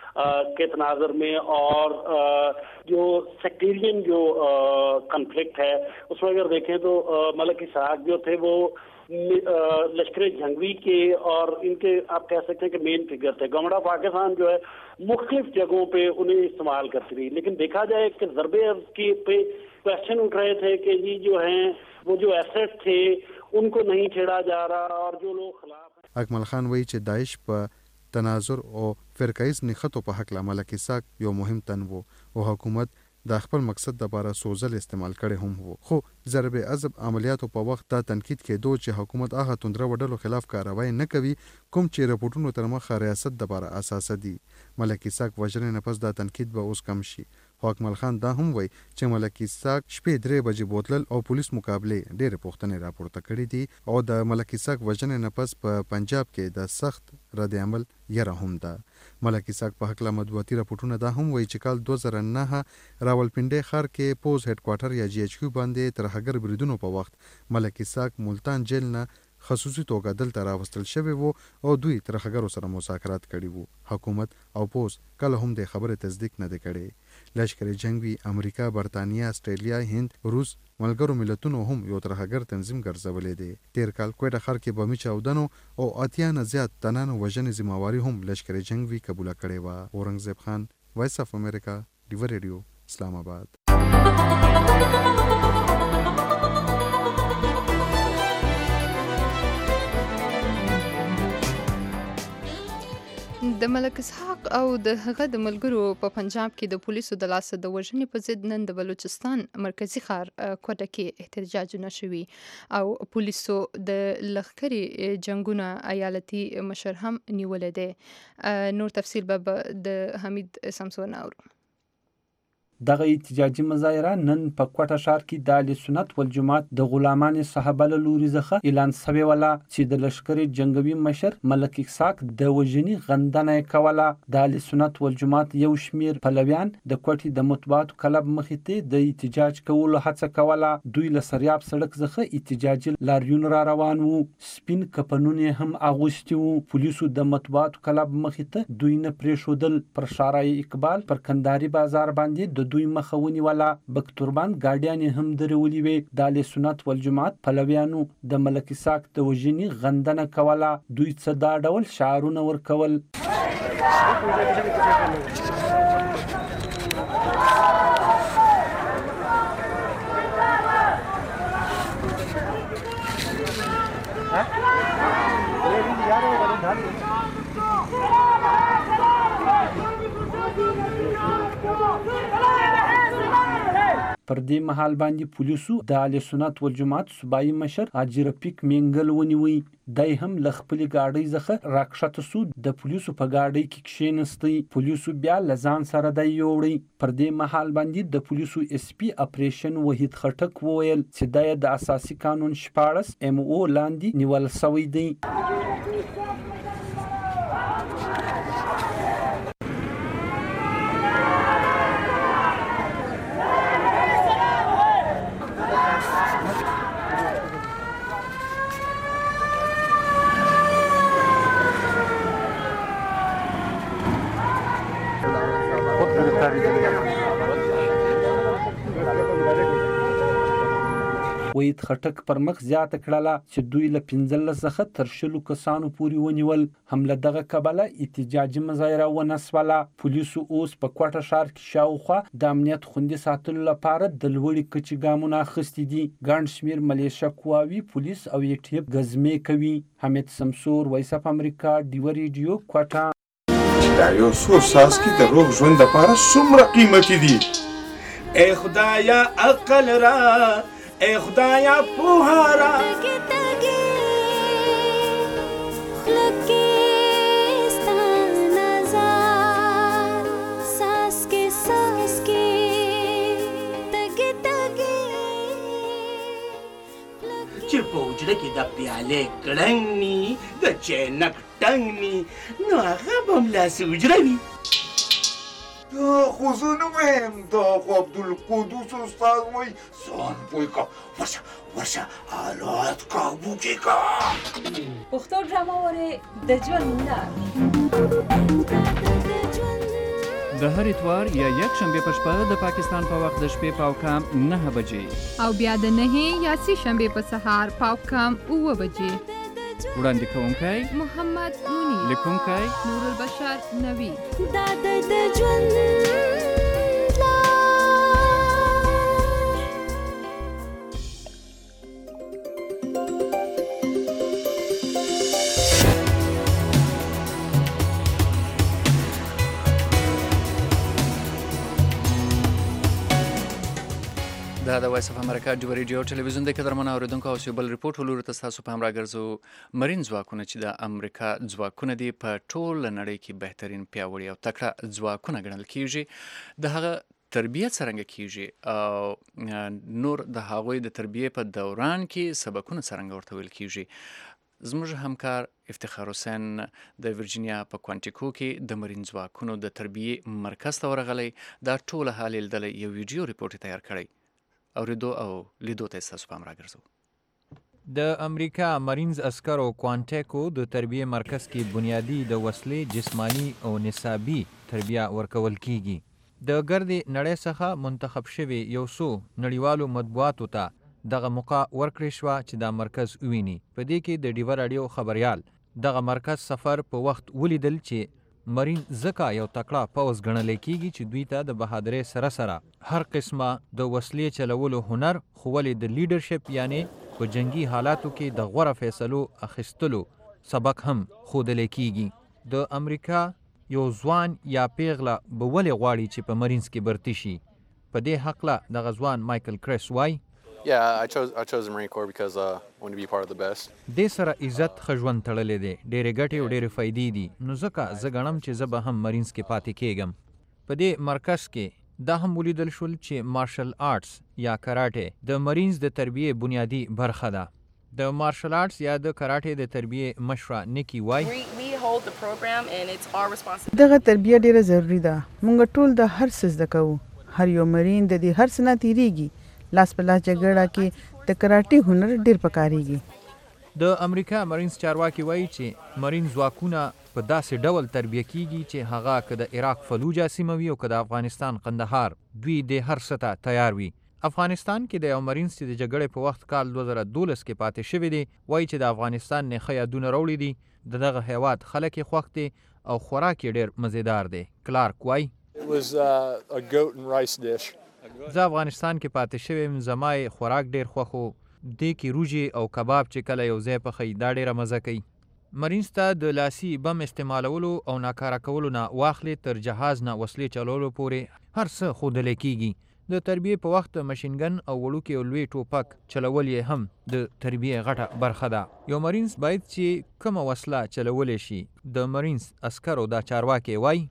کے تناظر میں اور جو سیکٹیرین جو کنفلکٹ ہے اس میں اگر دیکھیں تو ملک اسحاق جو تھے وہ لشکر جنگوی کے اور ان کے آپ کہہ سکتے ہیں کہ مین فگر تھے. گورنمنٹ آف پاکستان جو ہے مختلف جگہوں پہ انہیں استعمال کرتی رہی لیکن دیکھا جائے کہ ضربے کی پہ کوشچن اٹھ رہے تھے کہ جی جو ہیں وہ جو ایسٹ تھے ان کو نہیں چھیڑا جا رہا اور جو لوگ خلاف. اکمل خان وایي چې داعش په تناظر او فرقایز نښتو په حق له ملک اسحاق یو مهم تن وو او حکومت د خپل مقصد لپاره سوزل استعمال کړي هم وو. خو ضرب عضب عملیاتو په وخت دا تنقید کېدو چې حکومت هغه توندره وډلو خلاف کاروای نه کوي کوم چې رپورټونو تر مخه ریاست لپاره اساسه دي. ملک اسحاق وژنې نه پس دا تنقید به اوس کم شي. خو اکمل خان دا هم وایي چې ملک اسحاق شپې درې بجې بوتلل او پولیس مقابلې ډېرې پوښتنې راپورته کړي دي او د ملک اسحاق وژنې نه پس په پنجاب کې د سخت رد عمل یره هم ده. ملک اسحاق په حق له مطبوعاتي راپورټونه دا هم وایي چې کال دوه زره نهه راولپنډۍ ښار کې پوز هډ کوارټر یا جی ایچ کیو باندې ترهګر بریدونو په وخت ملک اسحاق ملتان جیل نه خصوصي توګه دلته راوستل شوی وو او دوی ترهګرو سره مذاکرات کړي وو. حکومت او پوز کله هم د خبرې تصدیق نه دی کړی. لشکري جنگ وی امریکا، برتانیا، استرالیا، هند، روس ملګرو ملتونو هم یو ترهګر تنظیم ګرځولې دی. تیر کال کوټه ښار کې بمي چاودنو او اتیا نه زیات تنانو وژنې ذمہواری هم لشکري جنگ وی قبول کړې و. اورنګزیب خان، وایس اف امریکا، ډیو ریډیو، اسلام آباد. د ملک اسحاق او د هغه د ملګرو په پنجاب کې د پولیسو د لاسه د وژنې په ضد نن د بلوچستان مرکزی ښار کوټه کې احتجاجونه شوي او پولیسو د لښکري جنګونه ایالتي مشر هم نیولی دی. نور تفصیل به د حمید سمسون اورو. دغه احتجاجي مظاهره نن په کوټه ښار کې د اهل سنت والجماعت د غلامان صحابه له لوري څخه اعلان شوی ولا چې د لشکري جنگوي مشر ملک اسحاق د وژنې غندنه کوله. د اهل سنت والجماعت یو شمیر پلویان د کوټې د مطبوعاتو کلب مخې ته د احتجاج کولو هڅه کوله. دوی له سریاب سړک څخه احتجاجي لاریون را روان وو، سپین کفنونه هم اغوستي وو. پولیسو د مطبوعاتو کلب مخې ته دوی نه پرېښودل. پر شارع اقبال پر کندهاري بازار باندې د دوی مخه ونیوله. بکتوربند ګاډیانې هم درولې وې. د اهل سنت والجماعت پلویانو د ملک اسحاق د وژنې غندنه کوله. دوی څه دا ډول شعارونه ورکول. پر دې مهال باندې پولیسو د اهل سنت والجماعت صوبایي مشر حاجي رفیق مینګل ونیوی. دای هم له خپلې ګاډۍ څخه راکښته سو، د پولیسو په ګاډۍ کې کښېنستی. پولیسو بیا له ځان سره دی یوړی. پر دې مهال باندې د پولیسو اس پی اپریشن وحید خټک وویل چې دا د اساسي قانون شپاړس ام او لاندې نیول شوی دی. وحید خټک پر مخ زیاته کړله چې دوی له پنځلس څخه تر شلو کسانو پورې ونیول. هم له دغه کبله احتجاجي مظاهره ونه سوله. پولیسو اوس په کوټه ښار کې شاوخوا د امنیت خوندي ساتلو لپاره د لوړې کچې ګامونه اخیستي دي. ګڼ شمېر ملیشه قواوي، پولیس او یې ټیپ ګزمې کوي. حمید سمسور، وایس اف امریکا، ډیوه ریډیو، کوټه. دا یو څو څاڅکي د روغ ژوند لپاره څومره قیمتي دي. ای خدایا عقل را، ای خدایا پوها را. چې په حجره کې د پیالې کړنګ ني، د چینک ټنګ ني، نو هغه به هملاسې حجره وي. دا خو زه نه وایم، دا خو عبدالقدوس استاد وایي. ځان پوه که، ورشه ورشه حالات کابو کې که. پښتو ډرامه ورې د ژوند لار. د هر اتوار یا یک شنبه په شپه د پاکستان په وخت د شپې پاوکام نه بجې او بیا د نهې یا سې شنبه په سهار پاوکام اوه بجې. وړاندې کوونکی محمد مونی، لیکونکی نور البشر نوی. دا د ژوند دا د وایس اف امریکا ډیوه ریډیو ټلویزیون د قدرمنو اوریدونکو او یو بل ریپورت ولور ته تاسو په همراه ګرځو. مرین ځواکونه چې د امریکا ځواکونه دي په ټول نړۍ کې بهترین پیاوړي او تکړه ځواکونه ګڼل کیږي. د هغه تربیت څرنګه کیږي او نور د هغوی د تربیې په دوران کې سبقونه څرنګه ورته ویل کیږي. زموږ همکار افتخار حسین د ورجینیا په کوانټیکو کې د مرین ځواکونو د تربیې مرکز ته ورغلی. دا ټول حال لیدلی یو ویډیو ریپورت تیار کړی. اوریدو او لیدو ته تاسو پام راګرځو. د امریکا مرینز عسکرو کوانټیکو د تربیه مرکز کې بنیادی د وسلې، جسمانی او نصابی تربیه ورکول کیږي. د ګردې نړۍ څخه منتخب شوی یو څو نړیوالو مطبوعاتو ته دغه موقع ورکړې شوه چې دا مرکز وویني. په دې کې د ډیوه راډیو خبریال دغه مرکز سفر په وخت ولیدل چې مرین ځکه یو تکړه پوځ ګڼلی کیږي چې دوی ته د بهادرۍ سره سره هر قسمه د وسلې چلولو هنر، خو ولې د لیډرشپ یعنی په جنگي حالاتو کې د غوره فیصلو اخیستلو سبق هم ښودلی کیږي. د امریکا یو ځوان یا پیغله به ولې غواړي چې په مرینز کې برتی شي؟ په دې هکله دغه ځوان مایکل کریس وایي Yeah, I chose I chose the Marine Corps because uh, I wanted to be part of the best. دې سره عزت ښه ژوند تړلی دی، ډېرې ګټې او ډېرې فایدې دي، نو ځکه زه ګڼم چې زه به هم مرینز کې پاتې کیږم. په دې مرکز کې دا هم ولیدل شول چې مارشل آرټس یا کراټه د مرینز د تربیه بنیادی برخه ده. د مارشل آرټس یا د کراټه د تربیه مشره نیکی وای دغه تربیه ډیره ضروری ده. مونږ ټول د هر څه زده کوو. هر یو مرین د دې هر څه نه تیریږي. لاس په لاس جګړه کې د کراټه هنر ډیر پکاريږي. د امریکا مرینز چارواکي وایي چې مرین ځواکونه په داسې ډول تربیه کیږي چې هغه که د عراق فلوجه سیمه وي او که د افغانستان قندهار دوی د هر څه ته تیار وي. افغانستان کې د یو مرینز چې د جګړې په وخت کال دوه زره دولس کې پاتې شوی دی وایي چې د افغانستان نه ښه یادونه راوړي دي. د دغه هیواد خلک یې خوښ دي او خوراک یې ډېر مزیدار دی. کلارک وایي زه افغانستان کې پاتې شوی یم، زما یې خوراک ډېر خوښ و. دې کې روژې او کباب چې کله یو ځای پخوي دا ډېره مزه کوي. مرینز ته د لاسي بم استعمالولو او ناکاره کولو نه واخلې تر جهاز نه وسلې چلولو پورې هر څه ښودلی کیږي. د تربیې په وخت مشینګن او وړوکې او لوی ټوپک چلول یې هم د تربیې غټه برخه ده. یو مرینز باید چې کومه وسله چلولی شي. د مرینز عسکرو دا چارواکی وایي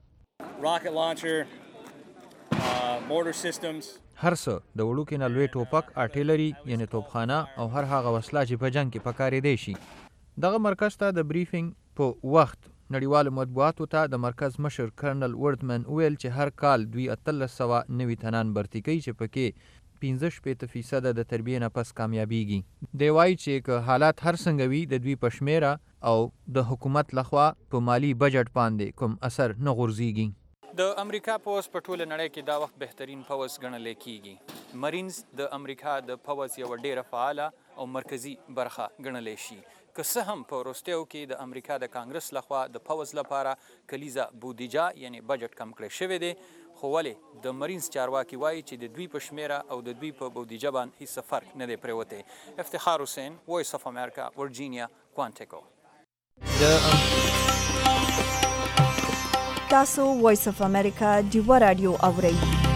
هر څه د وړوکې نه لوی ټوپک، آرټیلري یعنې توپخانه او هر هغه وسله چې په جنګ کې پکارېدی شي. دغه مرکز ته د بریفینګ په وخت نړیوالو مطبوعاتو ته د مرکز مشر کرنل وردمن ویل چې هر کال دوی اتلس سوه نوي تنان برتي کوي چې پکې پنځه شپېته فیصده د تربیې نه پس کامیابیږي. دی وایي چې که حالات هر څنګه وي د دوی په شمیره او د حکومت لخوا په مالی بجټ باندې کوم اثر نه غورځېږي. د امریکا پوځ په ټوله نړۍ کې دا وخت بهترین پوځ ګڼلی کیږي. مرینز د امریکا د پوځ یوه ډیره فعاله او مرکزی برخه ګڼلی شي. که څه هم په وروستیو کې د امریکا د کانګرس لخوا د پوځ لپاره کلیزه بودیجه یعنی بجټ کم کړی شوی دی، خو ولې د مرینز چارواکي وایي چې د دوی په شمیره او د دوی په بودیجه باندې هیڅ فرق نه دی پرېوتی. افتخار حسین، وایس اف امریکا، ورجینیا، کوانټیکو. تاسو وایس اف امریکا ډیوه رادیو اورئ.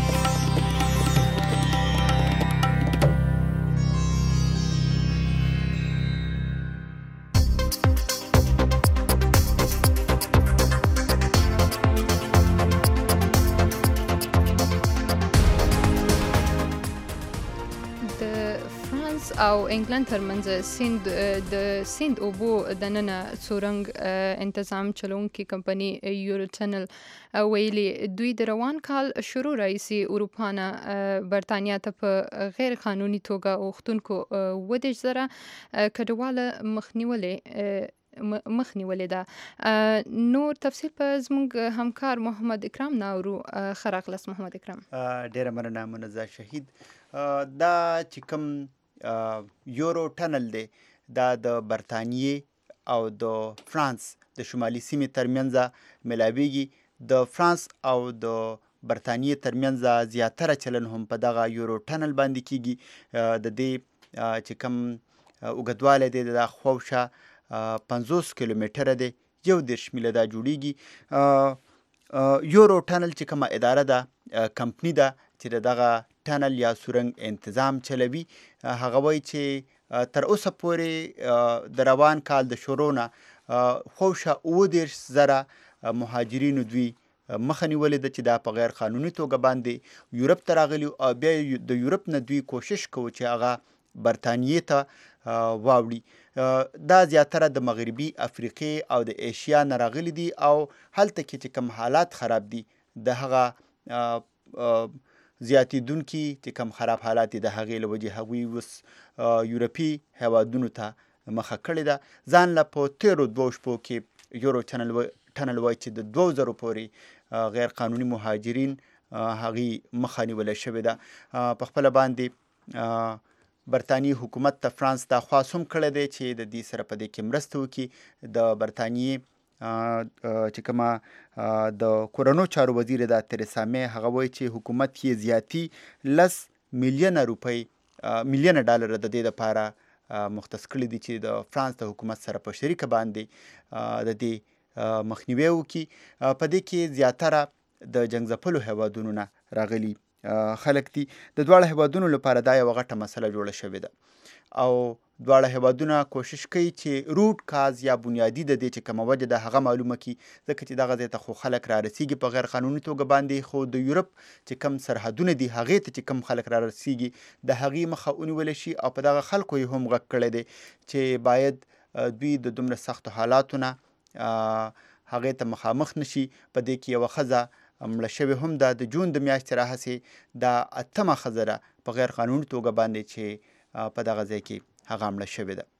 او انګلند ترمنځ سیند د سیند اوبو د ننه سورنګ انتظام چلونکي کمپنی یورو ټنل ویلي دوی د روان کال شروع راهیسې اروپا نه برطانیا ته په غیر قانوني توګه اوښتونکو اووه دېرش زره کډواله مخنیولې مخنیولې ده. نور تفصیل په زموږ همکار محمد اکرام ناورو. ښه راغلاست محمد اکرام. ډېره مننه منزه شهید. دا چې کوم یورو ټنل دی دا د برطانیې او د فرانس د شمالي سیمې ترمنځ ملاویږي. د فرانس او د برطانیې ترمنځ زیاتره چلن هم په دغه یورو ټنل باندې کیږي. د دې چې کوم اوږدوالی دی د خواوشا پنځوس کیلومتره دی، یو دېرش میله دا جوړیږي. یورو ټنل چې کومه اداره ده، کمپنی ده چې د دغه ټنل یا سورنګ انتظام چلوي، هغه وایي چې تر اوسه پورې د روان کال د شروع نه خواوشا اووه دېرش زره مهاجرینو دوی مخه نیولې ده چې دا په غیر قانوني توګه باندې یورپ ته راغلي او بیا د یورپ نه دوی کوشش کوي چې هغه برطانیې ته واوړي. دا زیاتره د مغربي افریقې او د ایشیا نه راغلي دي او هلته کې چې کوم حالات خراب دي د هغه زیاتېدونکي چې کوم خراب حالات دي د هغې له وجې هغوی اوس یورپي هیوادونو ته مخه کړې ده. ځان له په تېرو دوو شپو کې یورو ټنل ټنل وایي چې د دوو زرو پورې غیر قانوني مهاجرین هغې مخه نیولی شوې ده. په خپله باندې برطانیې حکومت ته فرانس دا خواست هم کړی دی چې د دې سره په دې کې مرسته وکړي. د برطانیې چې کومه د کورنو چارو وزیر ده تریسا مې، هغه وایي چې حکومت یې زیاتی لس میلیونه روپۍ میلیونه ډالر د دې دپاره مختص کړي دي چې د فرانس د حکومت سره په شریکه باندې د دې مخنیوی وکړي. په دې کې زیاتره د جنګ ځپلو هیوادونو نه راغلي خلک دي. د دواړو هیوادونو لپاره دا یوه غټه مسله جوړه شوې ده او دواړه هیوادونه کوشش کوي چې روټ کاز یا بنیادي د دې چې کومه وجه ده هغه معلومه کړي، ځکه چې دغه ځای ته خو خلک را رسیږي په غیر قانوني توګه باندې، خو د یورپ چې کم سرحدونه دي هغې ته چې کم خلک را رسیږي د هغې مخه ونیولی شي. او په دغه خلکو یې هم غږ کړی دی چې باید دوی د دومره سختو حالاتو نه هغې ته مخامخ نشي. په دې کې یوه ښځه مړه شوې هم ده، د جون د میاشتې راهیسې دا اتمه ښځه ده په غیر قانوني توګه باندې چې په دغه ځای کې هغه مړه شوې ده.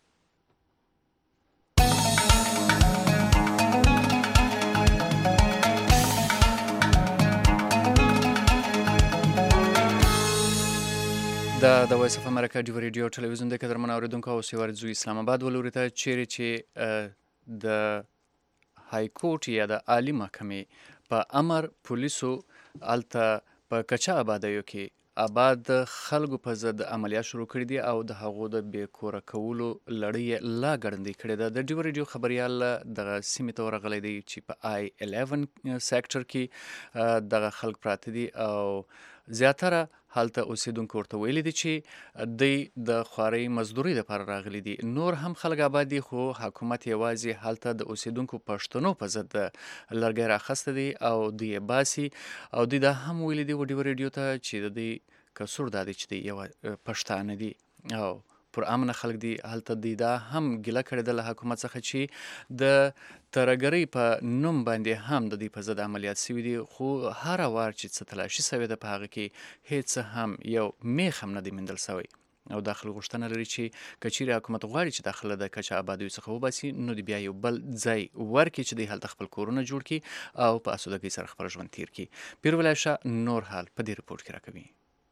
دا د وایس اف امریکا ډیو ریډیو ټلویزیون د قدرمن اوریدونکو او سیوار ځو اسلام آباد ولوري ته چیرې چې د های کورټ یا د عالی محکمې په امر پولیسو الته په کچا آبادیو کې آباد خلکو په ضد عملیات شروع کړي دي او د هغو د بې کوره کولو لړۍ لا ګړندۍ کړې ده. د ډیو ریډیو خبریال دغه سیمې ته ورغلی دی چې په آی الیون سیکټر کې دغه خلک پراته دي او زیاتره هلته اوسیدونکو ورته ویلي دي چې دوی د خوارۍ مزدورۍ دپاره راغلي دي. نور هم خلک آباد دي خو حکومت یوازې هلته د اوسیدونکو پښتنو په ضد لرګی راخسته دي او دوی یې باسي. او دوی دا هم ویلي دي وډیو ریډیو ته چې د دوی کسور دا دی چې دوی یوه پښتانه دي او پر امنه خلک دي. هلته دوی دا هم ګیله کړې ده له حکومت څخه چې د ترهګرۍ په نوم باندې هم د دوی په ضد عملیات سوي دي، خو هره وار چې څه تلاشي سوې ده په هغه کې هېڅ هم یو میخ هم نه دی موندل سوی. او دا خلک غوښتنه لري چې که چیرې حکومت غواړي چې داخله د کچه آبادیو څخه وباسي نو د بیا یو بل ځای ورکړي چې دوی هلته خپل کورونه جوړ کړي او په اسودګۍ سره خپل ژوند تیر کړي. پیرولای شاه نور حال په دې رپورټ کې راکوي.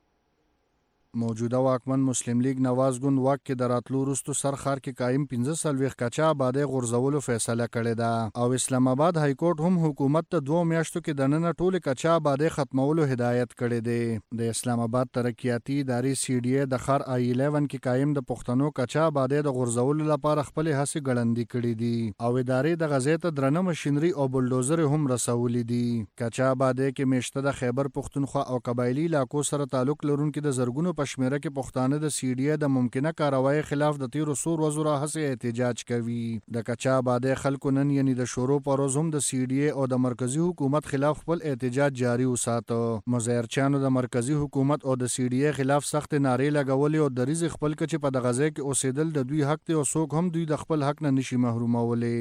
موجوده واکمن مسلم لیگ نواز ګوند واک کې د راتلو وروستو سر ښار کې قایم پنځه څلوېښت کچه آبادۍ غورځولو فیصله کړې ده او اسلام آباد های کورټ هم حکومت ته دوه میاشتو کې دننه ټولې کچه آبادۍ ختمولو هدایت کړی دی. د اسلام آباد ترقیاتي ادارې سی ډي ای د ښار آی الیون کې قایم د پښتنو کچه آبادۍ د غورځولو لپاره خپلې هڅې ګړندي کړي دي او ادارې د غزې ته درنه مشینري او بلډوزر هم رسولي دي. کچه آبادۍ کې میشته د خیبر پښتونخوا او قبایلي علاقو سره تعلق لرونکي د زرګونو په شمېره کې پښتانه د سی ډي ای د ممکنه کاروایۍ خلاف د تیرو څو ورځو راهیسې احتجاج کوي. د کچه آبادۍ خلکو نن یعنې د شورو په ورځ هم د سی ډي ای او د مرکزي حکومت خلاف خپل احتجاج جاري وساته. مظاهرچیانو د مرکزي حکومت او د سی ډي ای خلاف سخت نارې لګولې او دریځ خپل کړ چې په دغه ځای کې اوسېدل د دوی حق دی او څوک هم دوی د خپل حق نه نشي محرومولی.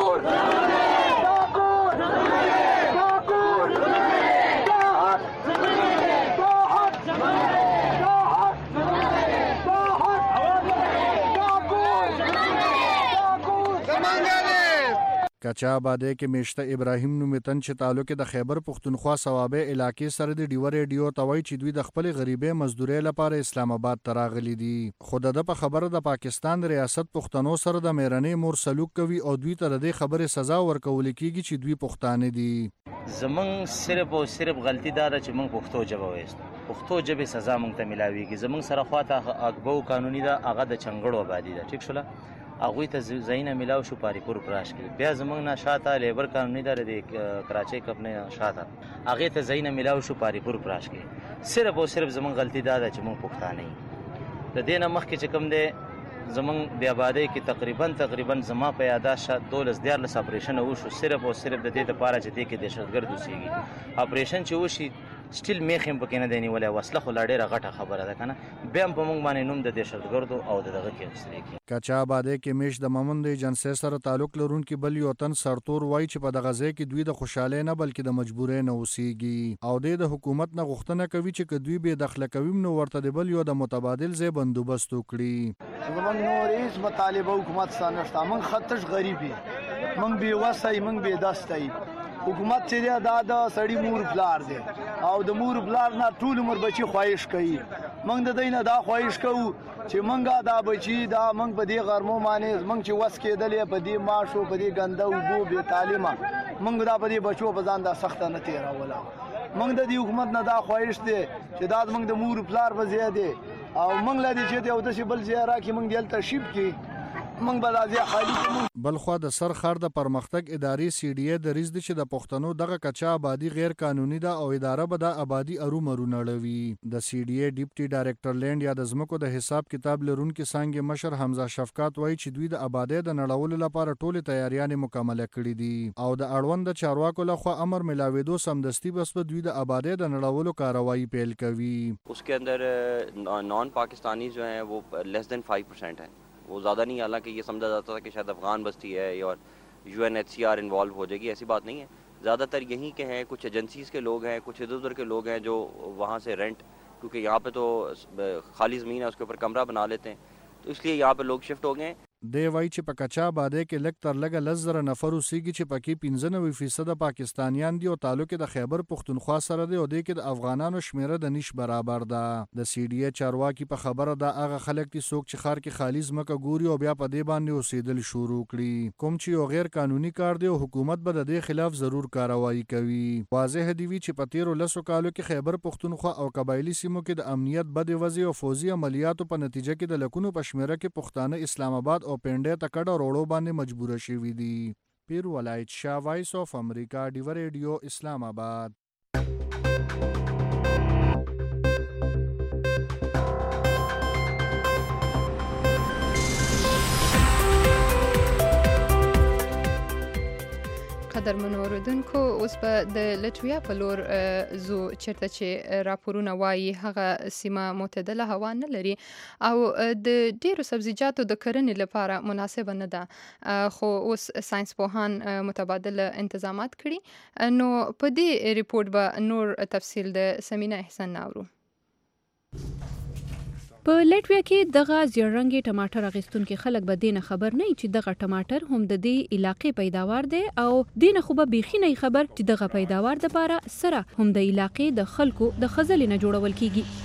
کچا آبادۍ کې میشته ابراهیم نومیتن چې تعلق د خیبر پښتونخوا صوابۍ علاقې سره د ډیوه ریډیو ته وایي چې دوی د خپلې غریبۍ مزدورۍ لپاره اسلام آباد ته راغلي دي. خو د ده په خبره د پاکستان د ریاست پښتنو سره د میرنۍ مور سلوک کوي او دوی ته د دې خبرې سزا ورکول کېږي چې دوی پښتانه دي. زمونږ صرف او صرف غلطي دا ده چې موږ پښتو ژبه وایستو، پښتو ژبې سزا موږ ته میلاویږي. زمونږ سره خواته اګبو قانوني ده، هغه د چنګړو آبادي ده. ټیک شوله هغوی ته ځایونه میلاو شو پاري پور پراش کې. بیا زمونږ نه شاته لیبر قانوني ده د کراچۍ کمپنۍ شاته هغې ته ځایونه میلاو شو پاري پور پراش کې. صرف او صرف زمونږ غلطي دا ده چې موږ پښتانه یو. د دې نه مخکې چې کوم دی زمونږ د آبادۍ کې تقریبا تقریبا زما په یاداشت دولس دیارلس اپریشنه وشو صرف او صرف د دې دپاره چې دې کې دهشتګرد اوسېږي. اپریشن چې وشي سټیل میخ هم پکې نه دی نیولی، وسله خو لا ډېره غټه خبره ده که نه، بیا هم په موږ باندې نوم د دهشتګردو او د دغه کې اخیستلی کېږي. کچا آبادۍ کې میش د مومند ایجنسۍ سره تعلق لرونکي بل یو تن سرتور وایي چې په دغه ځای کې دوی د خوشحالۍ نه بلکې د مجبورۍ نه اوسېږي او دی د حکومت نه غوښتنه کوي چې که دوی بې دخله کوي نو ورته د بل یو د متبادل ځای بندوبست وکړي. زموږ نور هېڅ مطالبه حکومت سره نشته. موږ خطش غریب یو، موږ بېوسه یو، موږ بېدسته یو. حکومت چې دی دا د سړي مور پلار دی او د مور پلار نه ټول عمر بچي خواهش کوي. موږ د دوی نه دا خواهش کوو چې موږ دا بچي دا موږ په دې غرمو باندې موږ چې وس کېدلې په دې ماشو په دې ګنده اوبو بې تعلیمه موږ دا په دې بچو په ځان دا سخته نه تېروله. موږ د دې حکومت نه دا خواهش دی چې دا موږ د مور پلار په ځای دی او موږ له دې چې دی او داسې بل ځای راکړي موږ دې هلته شیب کړي موږ به دا ځای خالي کړو. بلخوا د سر ښار د پرمختګ ادارې سی ډي اے دریځ دی چې د پښتنو دغه کچا آبادي غیر قانوني ده او اداره به د آبادي ارومرو نړوي. د سی ډي اے ډیپټي ډایرکټر لینډ یا د ځمکو د حساب کتاب لرونکي څانګې مشر حمزه شفقات وایي چې دوی د آبادۍ د نړولو لپاره ټولې تیاریانې مکمله کړي دي او د اړوند چارواکو لخوا امر ملاوېدو سمدستي بس په دوی د آبادۍ د نړولو کاروائی پیل کوي. उसके अंदर नॉन पाकिस्तानी जो हैं वो less than five percent हैं, वो ज़्यादा नहीं. हालांकि ये समझा जाता था कि शायद अफगान बस्ती है और U N H C R involve हो जाएगी, ऐसी बात नहीं है. ज़्यादातर यहीं के हैं, कुछ एजेंसीज़ के लोग हैं, कुछ इधर उधर के लोग हैं जो वहाँ से रेंट, क्योंकि यहाँ पे तो खाली ज़मीन है उसके ऊपर कमरा बना लेते हैं, तो इसलिए यहाँ पे लोग शिफ्ट हो गए. دی وایي چې په کچا آبادۍ کې لږ تر لږه لس زره نفر اوسېږي چې پکې پنځه نوي فیصده پاکستانیان دي او تعلق د خیبر پښتونخوا سره دی او دې کې د افغانانو شمیره د نیش برابر ده. د سی ډي اے چارواکي په خبره ده هغه خلک دي څوک چې ښار کې خالي ځمکه ګوري او بیا په دې باندې اوسېدل شروع کړي، کوم چې یو غیر قانوني کار دی او حکومت به د دې خلاف ضرور کاروایی کوي. واضح دی وي چې په تیرو لسو کالو کې خیبر پښتونخوا او قبایلي سیمو کې د امنیت بدې وضعې او فوزي عملیاتو په نتیجه کې د لکونو په شمیره کې پښتانه اسلام آباد او پنډۍ ته کډه روړو باندې مجبوره شوي دي. پیر ولایت شاه، وایس آف امریکا، ډیوه ریډیو، اسلام آباد. قدرمنو اوریدونکو، اوس به د لټویا په لور زو چیرته چې راپورونه وایي هغه سیمه معتدله هوا نه لري او د ډیرو سبزیجاتو د کرنې لپاره مناسبه نه ده، خو اوس ساينس پوهان متبادل انتظامات کړي. نو په دې ریپورت به نور تفصیل د سمینه احسان ناورو. په لټویا کې دغه زیړ رنګي ټماټر اغیستونکي خلک به دینه خبر نه چې دغه ټماټر هم د دې علاقې پیداوار دی او دینه خو به بیخي نه خبر چې دغه پیداوار د پاره سره هم د علاقې د خلکو د خزل نه جوړول کیږي.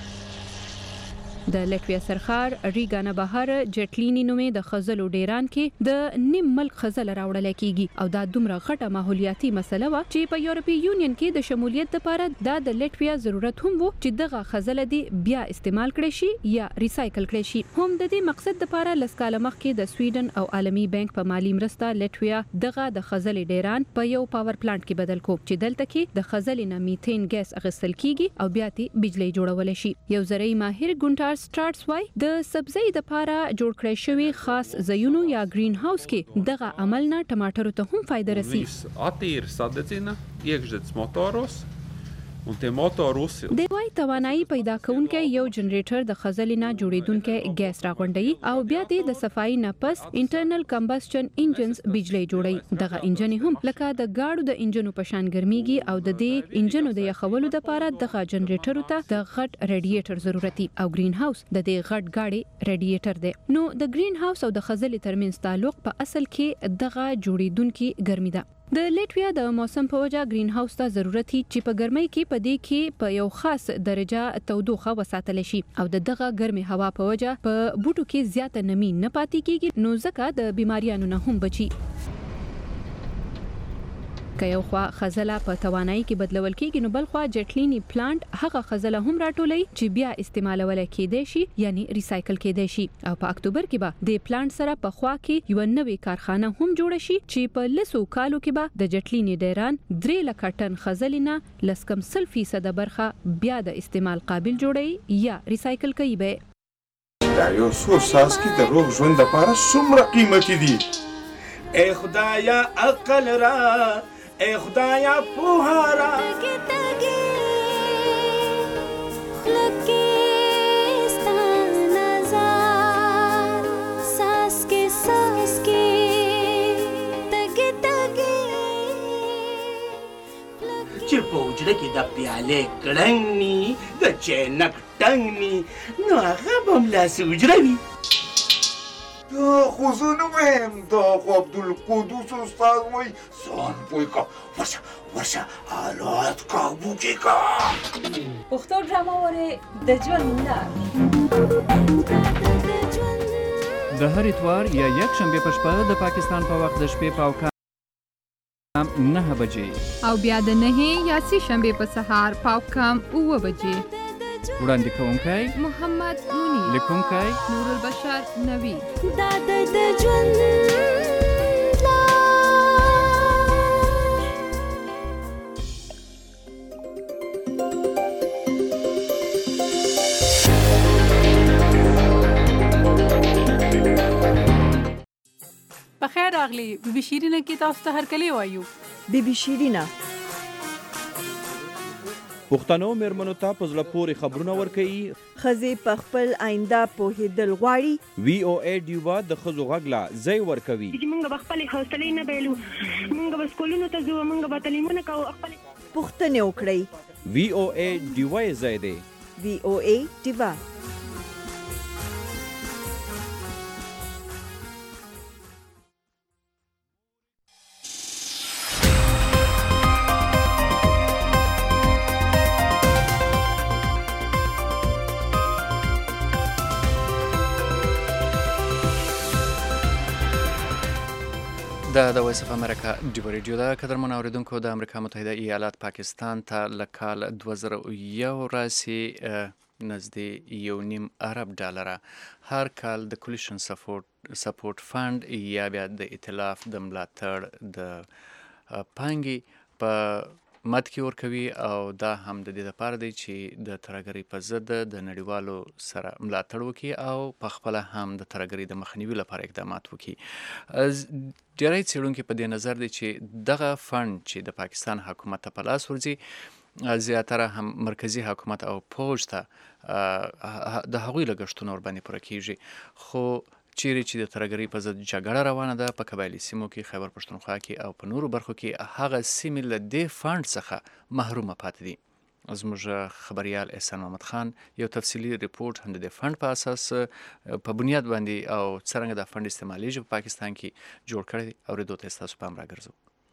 د لټویا سرخار ریګانه بهر جټلینی نومې د خزلو ډیران کې د نیم ملک خزل راوړل کیږي او دا دومره غټه ماحولیاتي مسله و چې په یورپی یونین کې د شمولیت لپاره دا د لټویا ضرورت هم وو چې دغه خزل دی بیا استعمال کړي شي یا ریسایکل کړي شي. هم د دې مقصد لپاره لسکاله مخکې د سویډن او عالمی بانک په مالی مرسته لټویا دغه د خزل ډیران په یو پاور پلانټ کې بدل کو چې دلته کې د خزل نه میثین ګاز اغستل کیږي او بیا تی بجلی جوړول شي. یو زرعي ماهر ګونټار سټارټس وای د سبزی د لپاره جوړ کړی شوی خاص ځایونو یا گرین هاوس کې دغه عمل نه ټماټرو ته هم فایده رسي. Attīra sadedzina iekšzemes motoros. Un tie motori uzsil. د وای توانایي پیدا کونکي یو جنریټر د خزل نه جوړیدونکي ګاز راغونډي او بیا د صفائی نه پس انټرنل کمبسچن انجنز بجلی جوړي. دغه انجن هم لکه د گاډو د انجنو په شان ګرميږي او د دې انجنو د یخولو لپاره دغه جنریټر ته د غټ ریډیټر ضرورتي او گرین هاوس د دې غټ گاډي ریډیټر دی. نو د گرین هاوس او د خزل ترمنځ تعلق په اصل کې دغه جوړیدونکي ګرمي ده. د لټویا د موسم په وجه گرین هاوس ته ضرورت هي چې په ګرمۍ کې په دې کې په یو خاص درجه تودوخه وساتل شي او د دغه ګرمي هوا په وجه په بوټو کې زیاته نمی نه پاتې کیږي، نو ځکه د بیماریانو نه هم بچي. که یو خوا خزله په توانایي کې بدلول کېږي نو بل خوا جټلینی پلانټ هغه خزله هم راټولي چې بیا استعمالول کېدای شي یعنی ریسایکل کېدای شي. او په اکتوبر کې به د پلانټ سره په خوا کې یو نوې کارخانه هم جوړه شي چې په لسو کالو کې به د جټلینی ډیران درې لکه ټن خزلینه لسکم سل فیصد برخه بیا د استعمال قابل جوړي یا ریسایکل کوي. به دا یو څو ساسکي د روغ ژوند لپاره څومره قیمتي دي. ای خدایا عقل را ای خدایا پوهارا چې په وجره کې د پیالې کړنګ ني د چینک ټنګ ني نو هغه به ملاسې وجره وي. دا خو زه نه وایم، دا خو عبدالقدوس استاد وایي ځان پوه که ورشه ورشه حالات کابو کې که. پښتو ډرامه وارې د ژوند لار د هر اتوار یا یک شنبه په شپه د پاکستان په وخت د شپې پاوکام نه بجې او بیا د نهې یا سې شنبه په سهار پاوکام اوه بجې. وړاندې کوونکی محمد مونی، لیکونکی نور البشر نوی. دا د ژوند بخیر راغلی. بی بی شیرینه کې تاسو ته هرکلی وایو. بی بی شیرینه پښتنو میرمنو ته په زړه پورې خبرونه ورکوي. ښځې په خپل آینده پوهېدل غواړي. وی او ای ډیوا د ښځو غږ لا ځای ورکوي. موږ به خپلې حوصلې نه بایلو، موږ به سکولونو ته ځو، موږ به تعلیمونه کوو. پوښتنې وکړئ. وی او ای ډیوا یې ځای دی. وی او ای ډیوا. دا د وایس اف امریکا ډیو ریډیو ده. قدرمن اوریدونکو، د امریکا متحده ایالات پاکستان ته له کال دوه زره یو راسي نږدې یو نیم ارب ډالره هر کال د کولیشن سپورټ سپورټ فند یا بیا د ائتلاف د ملاتړ د پانګې په مد کې ورکوي، او دا هم د دې لپاره دی چې د ترهګرۍ په ضد د نړیوالو سره ملاتړ وکړي او په خپله هم د ترهګرۍ د مخنیوي لپاره اقدامات وکړي. ډیری څېړونکي په دې نظر دی چې دغه فند چې د پاکستان حکومت ته په لاس ورځي زیاتره هم مرکزی حکومت او پوج ته د هغوی لګښتونه ورباندې پوره کیږي. خو چیرې چې د ترهګرۍ په ضد جګړه روانه ده په قبایلي سیمو کې، خیبر پښتونخوا کې او په نورو برخو کې، هغه سیمې له دې فند څخه محرومه پاتې دي. زموږ خبریال احسان محمد خان یو تفصیلي ریپورت هم د دې فند په اساس په بنیاد باندې او څرنګه دا فند استعمالیږي په پاکستان کې جوړ کړی دی. اورېدو ته ستاسو پام راګرځو.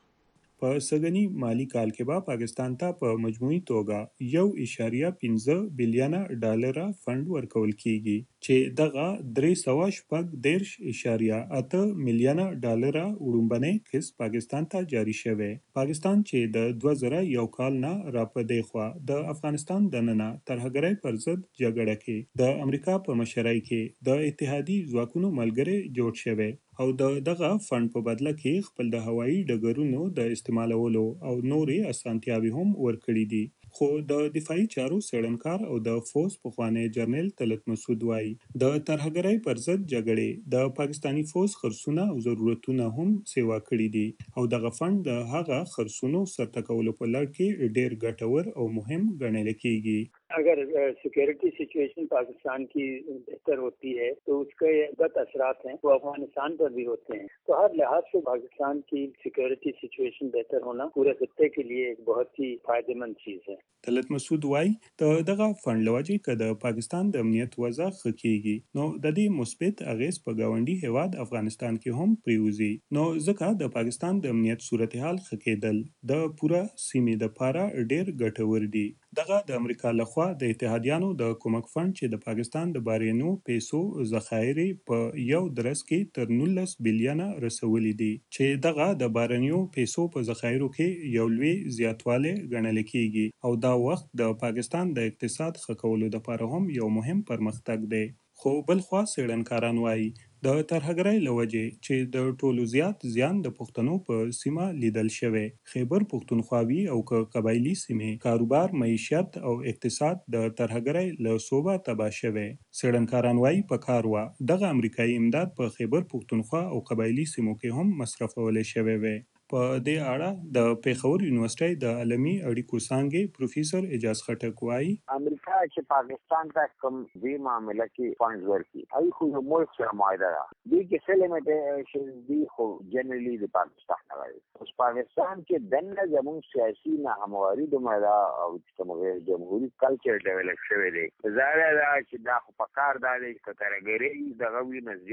په سږني مالی کال کې به پاکستان ته په مجموعي توګه یو اعشاریه پنځه بلیونه ډالره فند ورکول کیږي چې دغه درې سوه شپږ دېرش اعشاریه اته میلیونه ډالره وړومبنی قسط پاکستان ته جاري شوی. پاکستان چې د دوه زره یو کال نه را په دې خوا د افغانستان دننه ترهګرۍ پر ضد جګړه کې د امریکا په مشرۍ کې د اتحادي ځواکونو ملګری جوړ شوی او د دغه فند په بدله کې خپل د هوایي ډګرونو د استعمالولو او نورې اسانتیاوې هم ورکړي دي. خو د دفاعي چارو څېړنکار او د فوز پخوانی جرنیل طلعت مسعود وایي د ترهګرۍ پر ضد جګړې د پاکستانی فوز خرڅونه او ضرورتونه هم سیوا کړي دي او دغه فند د هغه خرڅونو سرته کولو په لړ کې ډېر ګټور او مهم ګڼل کېږي. अगर सिक्योरिटी सिचुएशन पाकिस्तान की बेहतर होती है तो उसके गलत असरात हैं वो अफगानिस्तान पर भी होते हैं. तो हर लिहाज से पाकिस्तान की सिक्योरिटी सिचुएशन बेहतर होना पूरे खत्ते के लिए एक बहुत ही फायदेमंद चीज़ है. طلعت مسعود وایي د دغه فند له وجې که د پاکستان د امنیت وضع ښه کیږي نو د دې مثبت اغیز په ګاونډي هیواد افغانستان کې هم پریوزي. نو ځکه د پاکستان د امنیت صورتحال ښه کېدل د پوره سیمې دپاره ډېر ګټور دي. دغه د امریکا لخوا د اتحادیانو د کومک فند چې د پاکستان د بارینو پیسو ذخایر په یو درس کې تر نولس بلیونه رسولي دي چې دغه د بارنیو پیسو په ذخایرو کې یو لوی زیاتوالی ګڼل کېږي او دا وخت د پاکستان د اقتصاد ښه کولو دپاره هم یو مهم پرمختګ دی. خو بلخوا څېړنکاران وایي د ترهګرۍ له وجې چې د ټولو زیات زیان د پښتنو په سیمه لیدل شوی، خیبر پښتونخواوي او که قبایلي سیمې کاروبار، معیشت او اقتصاد د ترهګرۍ له صوبه تباه شوی. څېړنکاران وایي پکار وه دغه امریکایي امداد په خیبر پښتونخوا او قبایلي سیمو کې هم مصرفولی شوی وی. په دې اړه د پیښور یونیورسيټۍ د عالمي اړیکو څانګې پروفیسور اعجاز خټک وایي امریکا چې پاکستان ته کوم دې معاملې کې فند ورکړي هغه خو یو ملک سره معاهده ده دې کې څه لیمیټیشن دي خو جنرالي د پاکستان راځي. اوس پاکستان کې دنه زموږ سیاسي نه همواري د مدا او څنګه جمهوریت کلچر ډیولپ شوی دی. ظاهر ده چې دا خو پکار ده چې ترهګرۍ دغه وینه زیات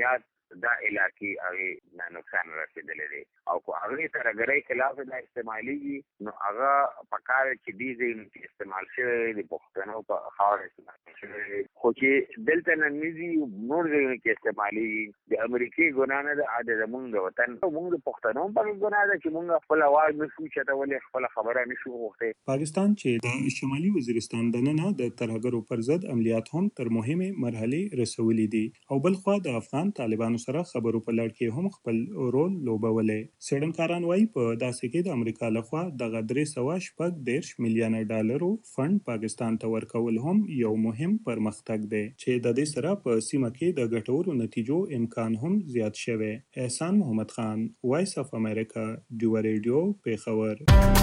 دا علاقې هغه نه نقصان رسیدلې دي او کو هغه ترګرې خلاف دا استعمالي نو هغه پکاره چې دې دې استعمال شوی د پښتنو په خاور استعمال شوی خو چې دلته نن نيزي نور دې کې استعمالي د امریکای ګناه نه د زمونږ وطن موږ پښتنو په ګناه ده چې موږ خپل आवाज نشو چتولې خپل خبره نشو غوښته. پاکستان چې د شمالي وزیرستان دننه د ترهګرو پر ضد عملیات هم تر مهمه مرحله رسولې دي او بل خو د افغان طالبانو سره خبرو په لړ کې هم خپل رول لوبولې. سړنکاران وایي په داسې کې د امریکا لخوا د درې سوه شپږ دېرش میلیونه ډالرو فند پاکستان ته ورکول هم یو مهم پرمختګ دی چې د دې سره په سیمه کې د ګټورو نتیجو امکان هم زیات شوی. احسان محمد خان، وایس اف امریکا، ډیو ریډیو، پیښور.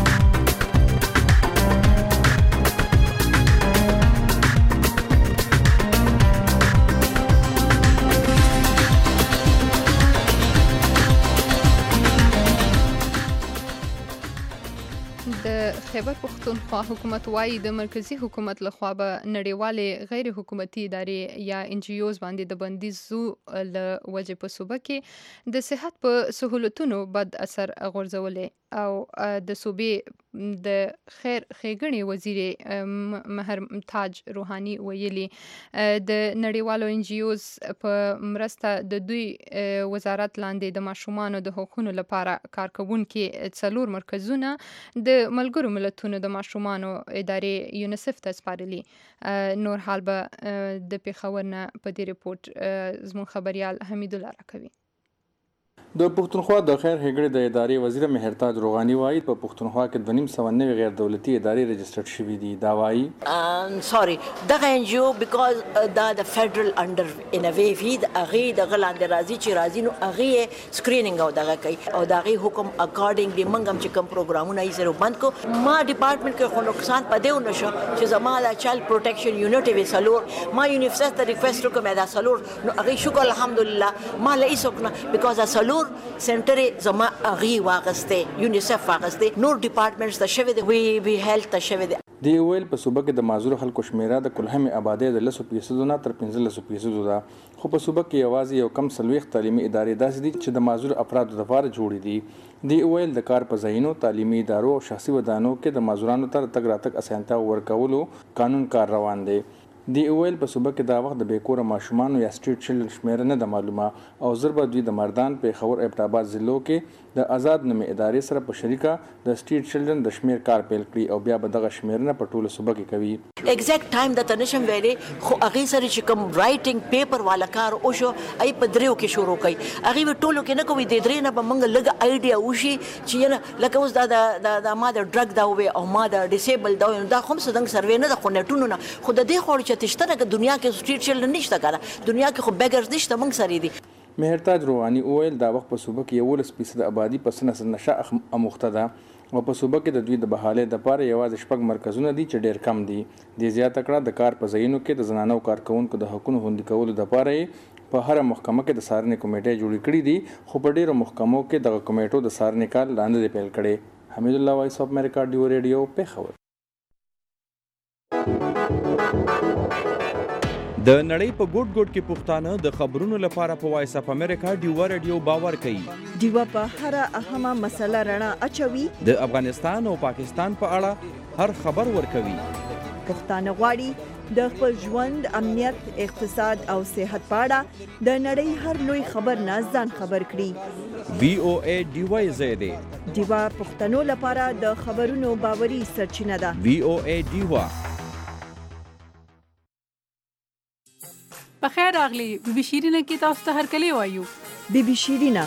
د خیبر پختونخوا حکومت وايي د مرکزی حکومت لخوا به نړیوالې غیر حکومتي ادارې یا ان جی اوز باندې د بندیزو له وجې په صوبه کې د صحت په سهولتونو بد اثر غورځولې او د صوبې د خیر ښېګڼې وزیر مهر تاج روحاني ویلي د نړیوالو ان جی اوز په مرسته د دوی وزارت لاندې د ماشومانو د حقوقو لپاره کارکوونکي څلور مرکزونه د ملګرو ملتونو د ماشومانو ادارې یونیسف ته سپارلي. نور حال به د پیښور نه په دې ریپورت زموږ خبريال حمید الله راکوي. د پښتونخوا د خیر ښېګڼې د ادارې وزیر مهرتاج روغاني وایي په پښتونخوا کې دوه نیم سوه نوي غیر دولتي ادارې رجسټرډ شوي دي. دا وایي سوري دغه ان جی او بیکاز دا د فدرال انډر ان ا وی وی د هغې دغه لاندې راځي چې راځي نو هغې سکرینینګ او دغه کوي او د هغې حکم اکارډینګلی موږ هم چې کوم پروګرامونه یې سره بند کړو. ما ډپارټمنټ کې خو نقصان په دې ونه شو چې زما د چایلډ پروټیکشن یونټ یې څلور ما یونیسف ته ریکویسټ وکړم دا څلور نو هغې شکر الحمدلله ما له هېڅ وکړه بیکاز دا څلور سنټر زما هغې واغستی یونیسف واغستی نور ډپارټمنټس ته شوی دی وی وی هیلث ته شوی دی. دی ویل په صوبه کې د معذور خلکو شمیره د کلهم آبادۍ د لسو فیصدو نه تر پنځلسو فیصدو ده خو په صوبه کې یوازې یو کم څلوېښت تعلیمي ادارې داسې دي چې د معذور افرادو لپاره جوړې دي. دی ویل د کار په ځایونو تعلیمي ادارو او شخصي ودانو کې د معذورانو ته تګ راتګ اسانتیا ورکولو قانون کار روان دی. دی ویل په صوبه کې دا وخت د بیکوره ماشومانو یا سټریټ چلډرن شمیره نه ده معلومه او زر به دوی د مردان پیښور ابټاباد ضلعو کې د آزاد نومې ادارې سره په شریکه د سټریټ چلډرن د شمیر کار پیل کړي او بیا به دغه شمیرنه په ټوله صوبه کې کوي. ایگزیکټ ټایم د تنشم ویلې خو هغې سره چې کوم رایټینګ پیپر والا کار وشو ای په دریو کې شروع کوي هغې به ټولو کې نه کوي د درې نه به موږ لږه آیډیا وشي چې نه لکه اوس دا د ما د ډرګ دا ووی او ما د ډیسیبل دا دا خو هم څه دنګ سروې نه ده خو نیټونو نه خو د دې خو چې تشته نه دنیا کې سټریټ چلډرن نشته کنه دنیا کې خو بیګرز نشته موږ سره دي. مهرتاج روحاني وویل دا وخت په صوبه کې یولس فیصد آبادي په سن نشه اموخته ده او په صوبه کې د دوی د بحالۍ دپاره یوازې شپږ مرکزونه دي چې ډېر کم دي. دې زیاته کړه د کار په ځایونو کې د زنانو کارکوونکو د حقونو خوندي کولو دپاره یې په هره محکمه کې د څارنې کمیټې جوړې کړي دي خو په ډېرو محکمو کې دغه کمیټو د څارنې کار لاندې دی پیل کړی. حمید الله، وایس اف امریکا، ډیو ریډیو، پیښور. د نړۍ په ګوټ ګوټ کې پښتانه د خبرونو لپاره په وایس اف امریکا ډیو ریډیو باور کوي. ډیو په هر اهمه مسله رڼا اچوي. د افغانستان او پاکستان په اړه هر خبر ورکوي. پښتانه غواړي د خپل ژوند، امنیت، اقتصاد او صحت په اړه د نړۍ هر لوی خبر نه ځان خبر کړي. وی او ای ډیو زیاده ډیو پښتنو لپاره د خبرونو باوري سرچینه ده. وی او ای ډیو. په خیر راغلی بي بي شیرینه کې تاسو ته هرکلی وایو. بي بي شیرینه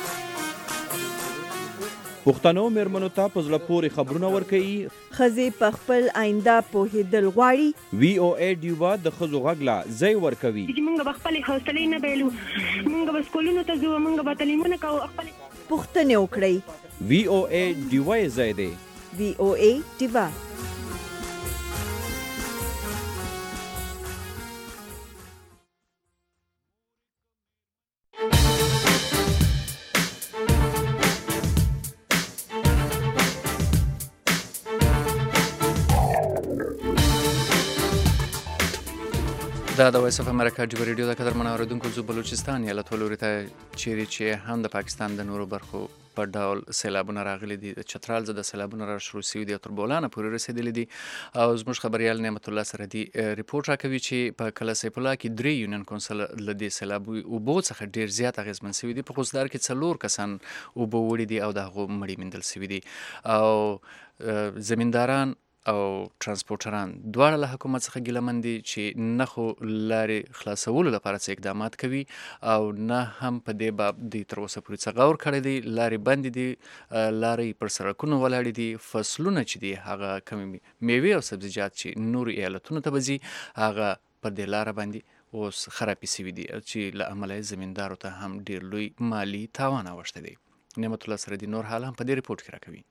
پښتنو میرمنو ته په زړه پورې خبرونه ورکوي. ښځې په خپل آینده پوهېدل غواړي. وی او ای ډیو د ښځو غږ لا ځای ورکوي. موږ به خپلې حوصلې نه بایلو، موږ به سکولونو ته ځو، موږ به تعلیمونه کوو، خپلې پوښتنې وکړئ. وی او ای ډیو ځای دی. وی او ای ډیو. دا د وایس اف امریکا ډیو ریډیو د قدر منوردونکو زو بلوچستان ایالت ولوري ته چیرې چې هم د پاکستان د نورو برخو په ډول سیلابونه راغلي دي د چترال زده سیلابونه را شروع شوي دي تر بولانه پورې رسېدلي دي او زموږ خبریال نعمت الله سردي ریپورټ راکوي چې په کله سیف الله کې درې یونین کونسل له دې سیلابي اوبو څخه ډېر زیات اغېزمن شوي دي په خوزدار کې څلور کسان اوبه وړي دي او د هغو مړي موندل شوي دي او زمینداران او ترانسپورټران دواړه له حکومت څخه ګیلمن دي چې نه خو لارې خلاصولو لپاره څه اقدامات کوي او نه هم په دې باب دوی تر اوسه پورې څه غور کړی دی. لارې بندې دي، لارې پر سړکونو ولاړې دي، فصلونه چې دي هغه کمې میوې او سبزیجات چې نورو ایالتونو ته به ځي هغه پر دې لاره باندې اوس خرابې شوي دي چې له امله یې زمیندارو ته هم ډېر لوی مالي تاوان اوښتی دی. نعمت الله سردي نور حال هم په دې ریپورټ کې راکوي.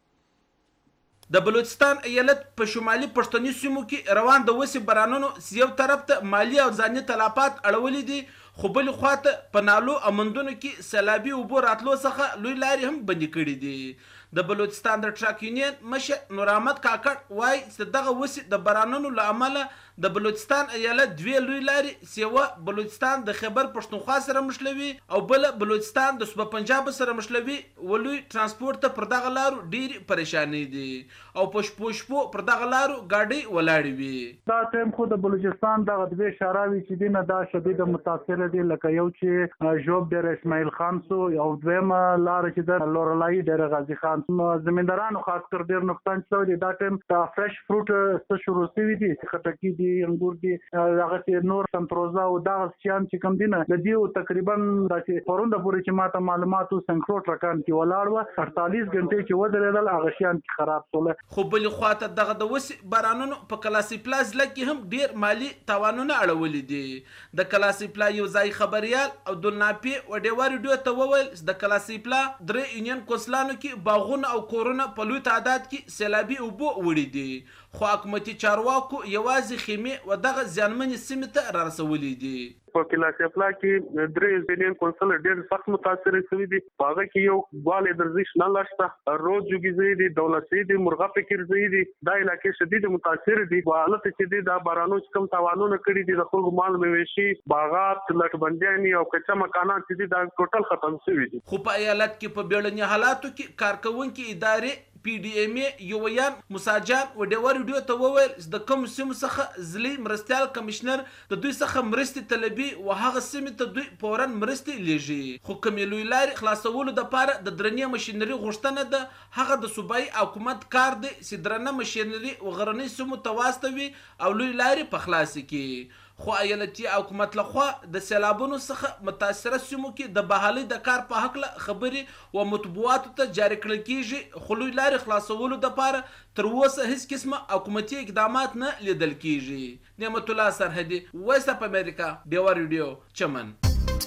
د بلوچستان ایالت په شمالي پښتني سیمو کې روان د وسې بارانونو یو طرف ته مالی او ځاني تلفات اړولي دي، خو بلې خواته په نالو او مندونو کې سیلابي اوبو راتلو څخه لوی لارې هم بندي کړي دي. د بلوچستان د ټراک یونین مشر نور احمد کاکړ وایي چې دغه وسې د بارانونو له امله د بلوچستان ایالت دوې لوی لارې سیوه بلوچستان د خیبر پښتونخوا سره مشلوي او بله بلوچستان د صوبه پنجاب سره مشلوي و لوی ترانسپورت ته پر دغه لارو ډېرې پریشانۍ دي او په شپو شپو پر دغه لارو ګاډۍ ولاړې وي. دا ټایم خو د بلوچستان دغه دوې شاراوي چې دي نه دا شدید متاثره دي، لکه یو چې ژوب ډېر اسماعیل خان سو او دویمه لاره چې د لورلایي ډېر غازي خان. زمیندارانو خاص کر ډېر نقصان شوی دی. دا ټایم د فرش فروټ څه شروع شوي دي، خټکي دي، انګور دي، هغه نور سنتروزا او دغه شیان چې کوم دي نه د دې تقریبا داسې پرونده پورې چې ماته معلوماتو سنکروټ رکان کې ولاړ وه اړتالیس غنټې چې ودرېدل هغه شیان چې خراب شول. خو بلې خواته دغه د وسې بارانونو په کلاسي پلا ضلع کې هم ډېر مالي تاوانونه اړولي دي. د کلاسي پلا یو ځای خبریال عبدالنافع وډیوا ریډیو ته وویل د کلاسي پلا درې یونین کونسلانو کې باغونه او کورونه په لوی تعداد کې سیلابي اوبو وړي دي، خو حکومتي چارواکو یوازې خیمې و دغه زیانمنې سیمې ته رارسولي دي. په کلاسیپلا کې درې یونین کونسل ډېر سخت متاثر شوي دي. په هغه کې یو والې درزش نه لشته، روز جوګي دي، دولت دي، مرغه فکر دي، دا علاقې شدید متاثر دي. حالت چې دي دا بارانو چې کوم تاوانونه کړي دي د خلکو مال مویشي، باغات، لټبندیانې او کچا مکانات چې دي دا ټوټل ختم شوي دي. خو په ایالت کې په بیړني حالاتو کې کارکوونکي ادارې پی ډی ایم ای یویان مساجان و ډیوا ریډیو ته وویل د کوم سیمو څخه ضلعي مرستیال کمشنر د دوی څخه مرستې طلبي و هغه سیمې ته دوی فورا مرستې لیږي. خو کومې لوی لارې خلاصولو دپاره د درنې مشینري غوښتنه ده هغه د صوبایي حکومت کار دی چې درنه مشینري و غرنۍ سیمو ته واستوي او لوی لارې په خلاصې کړي. خو ایالتي حکومت لخوا د سیلابونو څخه متاثره سیمو کې د بحالۍ د کار په هکله خبرې و مطبوعاتو ته جاري کړل کیږي، خو لوی لارې خلاصولو دپاره تر اوسه هیڅ قسمه حکومتي اقدامات نه لیدل کیږي. نعمت الله سرحدي، وایس اف امریکا، ډیوا ریډیو، چمن.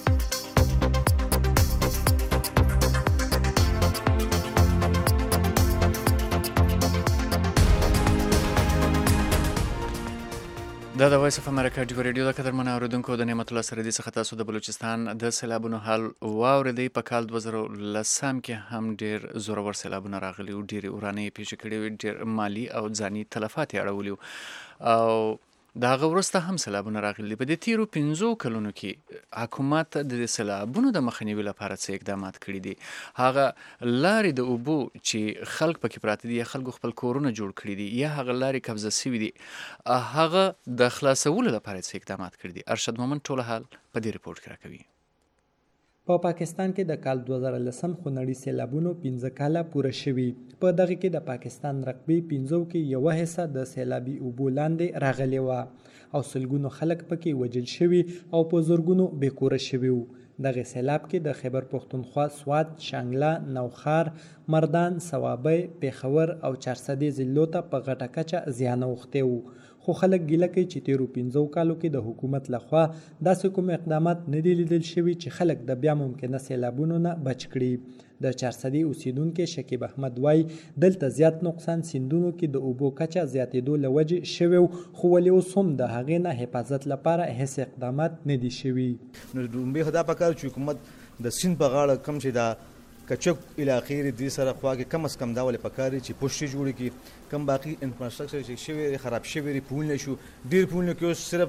دا د وایس اف امریکا ډیو ریډیو د قدرمنو اوریدونکو د نعمت الله سردي څخه تاسو د بلوچستان د سیلابونو حال واورېدئ. په کال دوه زره لسم کې هم ډېر زورور سیلابونه راغلي وو، ډېرې ورانۍ یې پیښې کړې وې، ډېر مالي او ځاني تلفات یې اړولي وو او د هغه وروسته هم سیلابونه راغلي. په دې تیرو پنځو کلونو کې حکومت د سیلابونو د مخنیوي لپاره څه اقدامات کړي دي. هغه لارې د اوبو چې خلک پکې پراته دي یا خلکو خپل کورونه جوړ کړي دي یا هغه لارې قبضه شوي دي هغه د خلاصولو لپاره څه اقدامات کړي دي. ارشد مومن ټول حال په دې ریپورټ کې راکوي. په پا پاکستان کې د کال دوه زره لسم خونړي سیلابونو پنځه کاله پوره شوي. په دغه کې د پاکستان رقبې پنځو کې یوه حصه د سیلابي اوبو لاندې راغلې وه او سلګونو خلک پکې وژل شوي او په زرګونو بېکوره شوي وو. دغه سیلاب کې د خیبر پښتونخوا، سوات، شانګله، نوخار، مردان، صوابۍ، پېښور او چارسدې ضلعو ته په غټه کچه زیان اوښتی وو. خو خلک ګیله کوي چې تیرو پنځو کالو کې د حکومت لخوا داسې کوم اقدامات نه دي لیدل شوي چې خلک د بیا ممکنه سیلابونو نه بچ کړي. د چارسدې اوسیدونکي شکیب احمد وایي دلته زیات نقصان سیندونو کې د اوبو کچه زیاتېدو له وجې شوی و، خو ولې اوس هم د هغې نه حفاظت لپاره هیڅ اقدامات نه دي شوي. نو لومبۍ خو دا پکار چې حکومت د سیند په غاړه کوم چې دا کچک علاقې لري دوی سره خوا کې کم از کم دا ولې پکار دي چې پوسټې جوړې کړي، کم باقي انفراسټرکچر چې شوی خراب شوی پولونه شو ډېر پولونه کې اوس صرف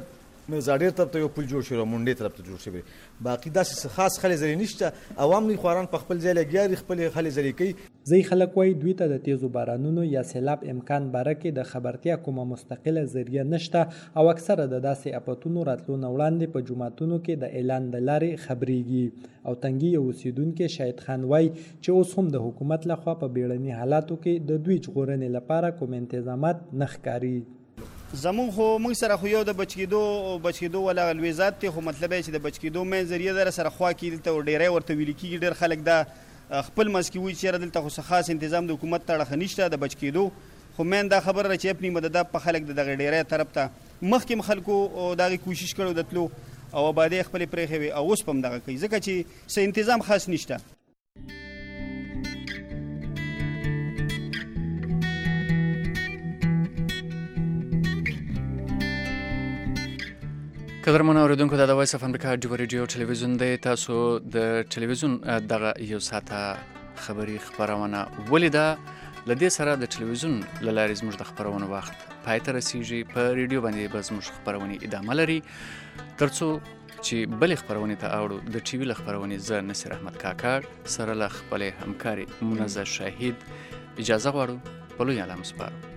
زاډیر طرف ته یو پل جوړ شوی او منډې طرف ته جوړ شوی باقي داسې خاص خلې ځلې نشته عوام نه خواران په خپل ځای لګیا خپل خلې ځلې کوي ځای خلک وایي دوی ته د تیزو بارانونو یا سیلاب امکان باره کې د خبرتیا کومه مستقله ذریعه نشته او اکثره د داسې اپتونو راتلو نه وړاندې په جوماتونو کې د اعلان د لارې خبرېږي او تنګي یو اوسیدونکي شاهد خان وایي چې اوس هم د حکومت لخوا په بیړني حالاتو کې د دوی ژغورنې لپاره کوم انتظامات نه ښکاري. زمون خو موږ سره خو یو د بچکیدو بچکیدو ولا لویزات ته خو مطلب چې د بچکیدو مې ذریعہ در سره خوا کې دلته ډیرې ورته ویل کېږي ډېر خلک دا خپل مسکی وي چې دلته خو خاص تنظیم د حکومت تړه نشته د بچکیدو خو مې دا خبره چې خپل مدد په خلک د ډیرې طرف ته مخکې خلکو دا کوشش کړو دتلو او آبادی خپل پرېخوي او اوس پم دغه کوي ځکه چې څه تنظیم خاص نشته. قدرمن اوریدونکو دا د وایس اف امریکا ډیو ریډیو ټلویزیون دی تاسو د ټلویزیون دغه یو ساعته خبری خبرونه ولیدا لدې سره د ټلویزیون لاري زموږ د خبرونو وخت پای ته رسیږي په ریډیو باندې به زموږ خبرونه ادامه لري ترڅو چې بل خبرونه ته اورو د ټي وي خبرونه ز نصر احمد کاکړ سره ل خپل همکاري منزه شاهد اجازه غواړو په لوی علامه سپارو.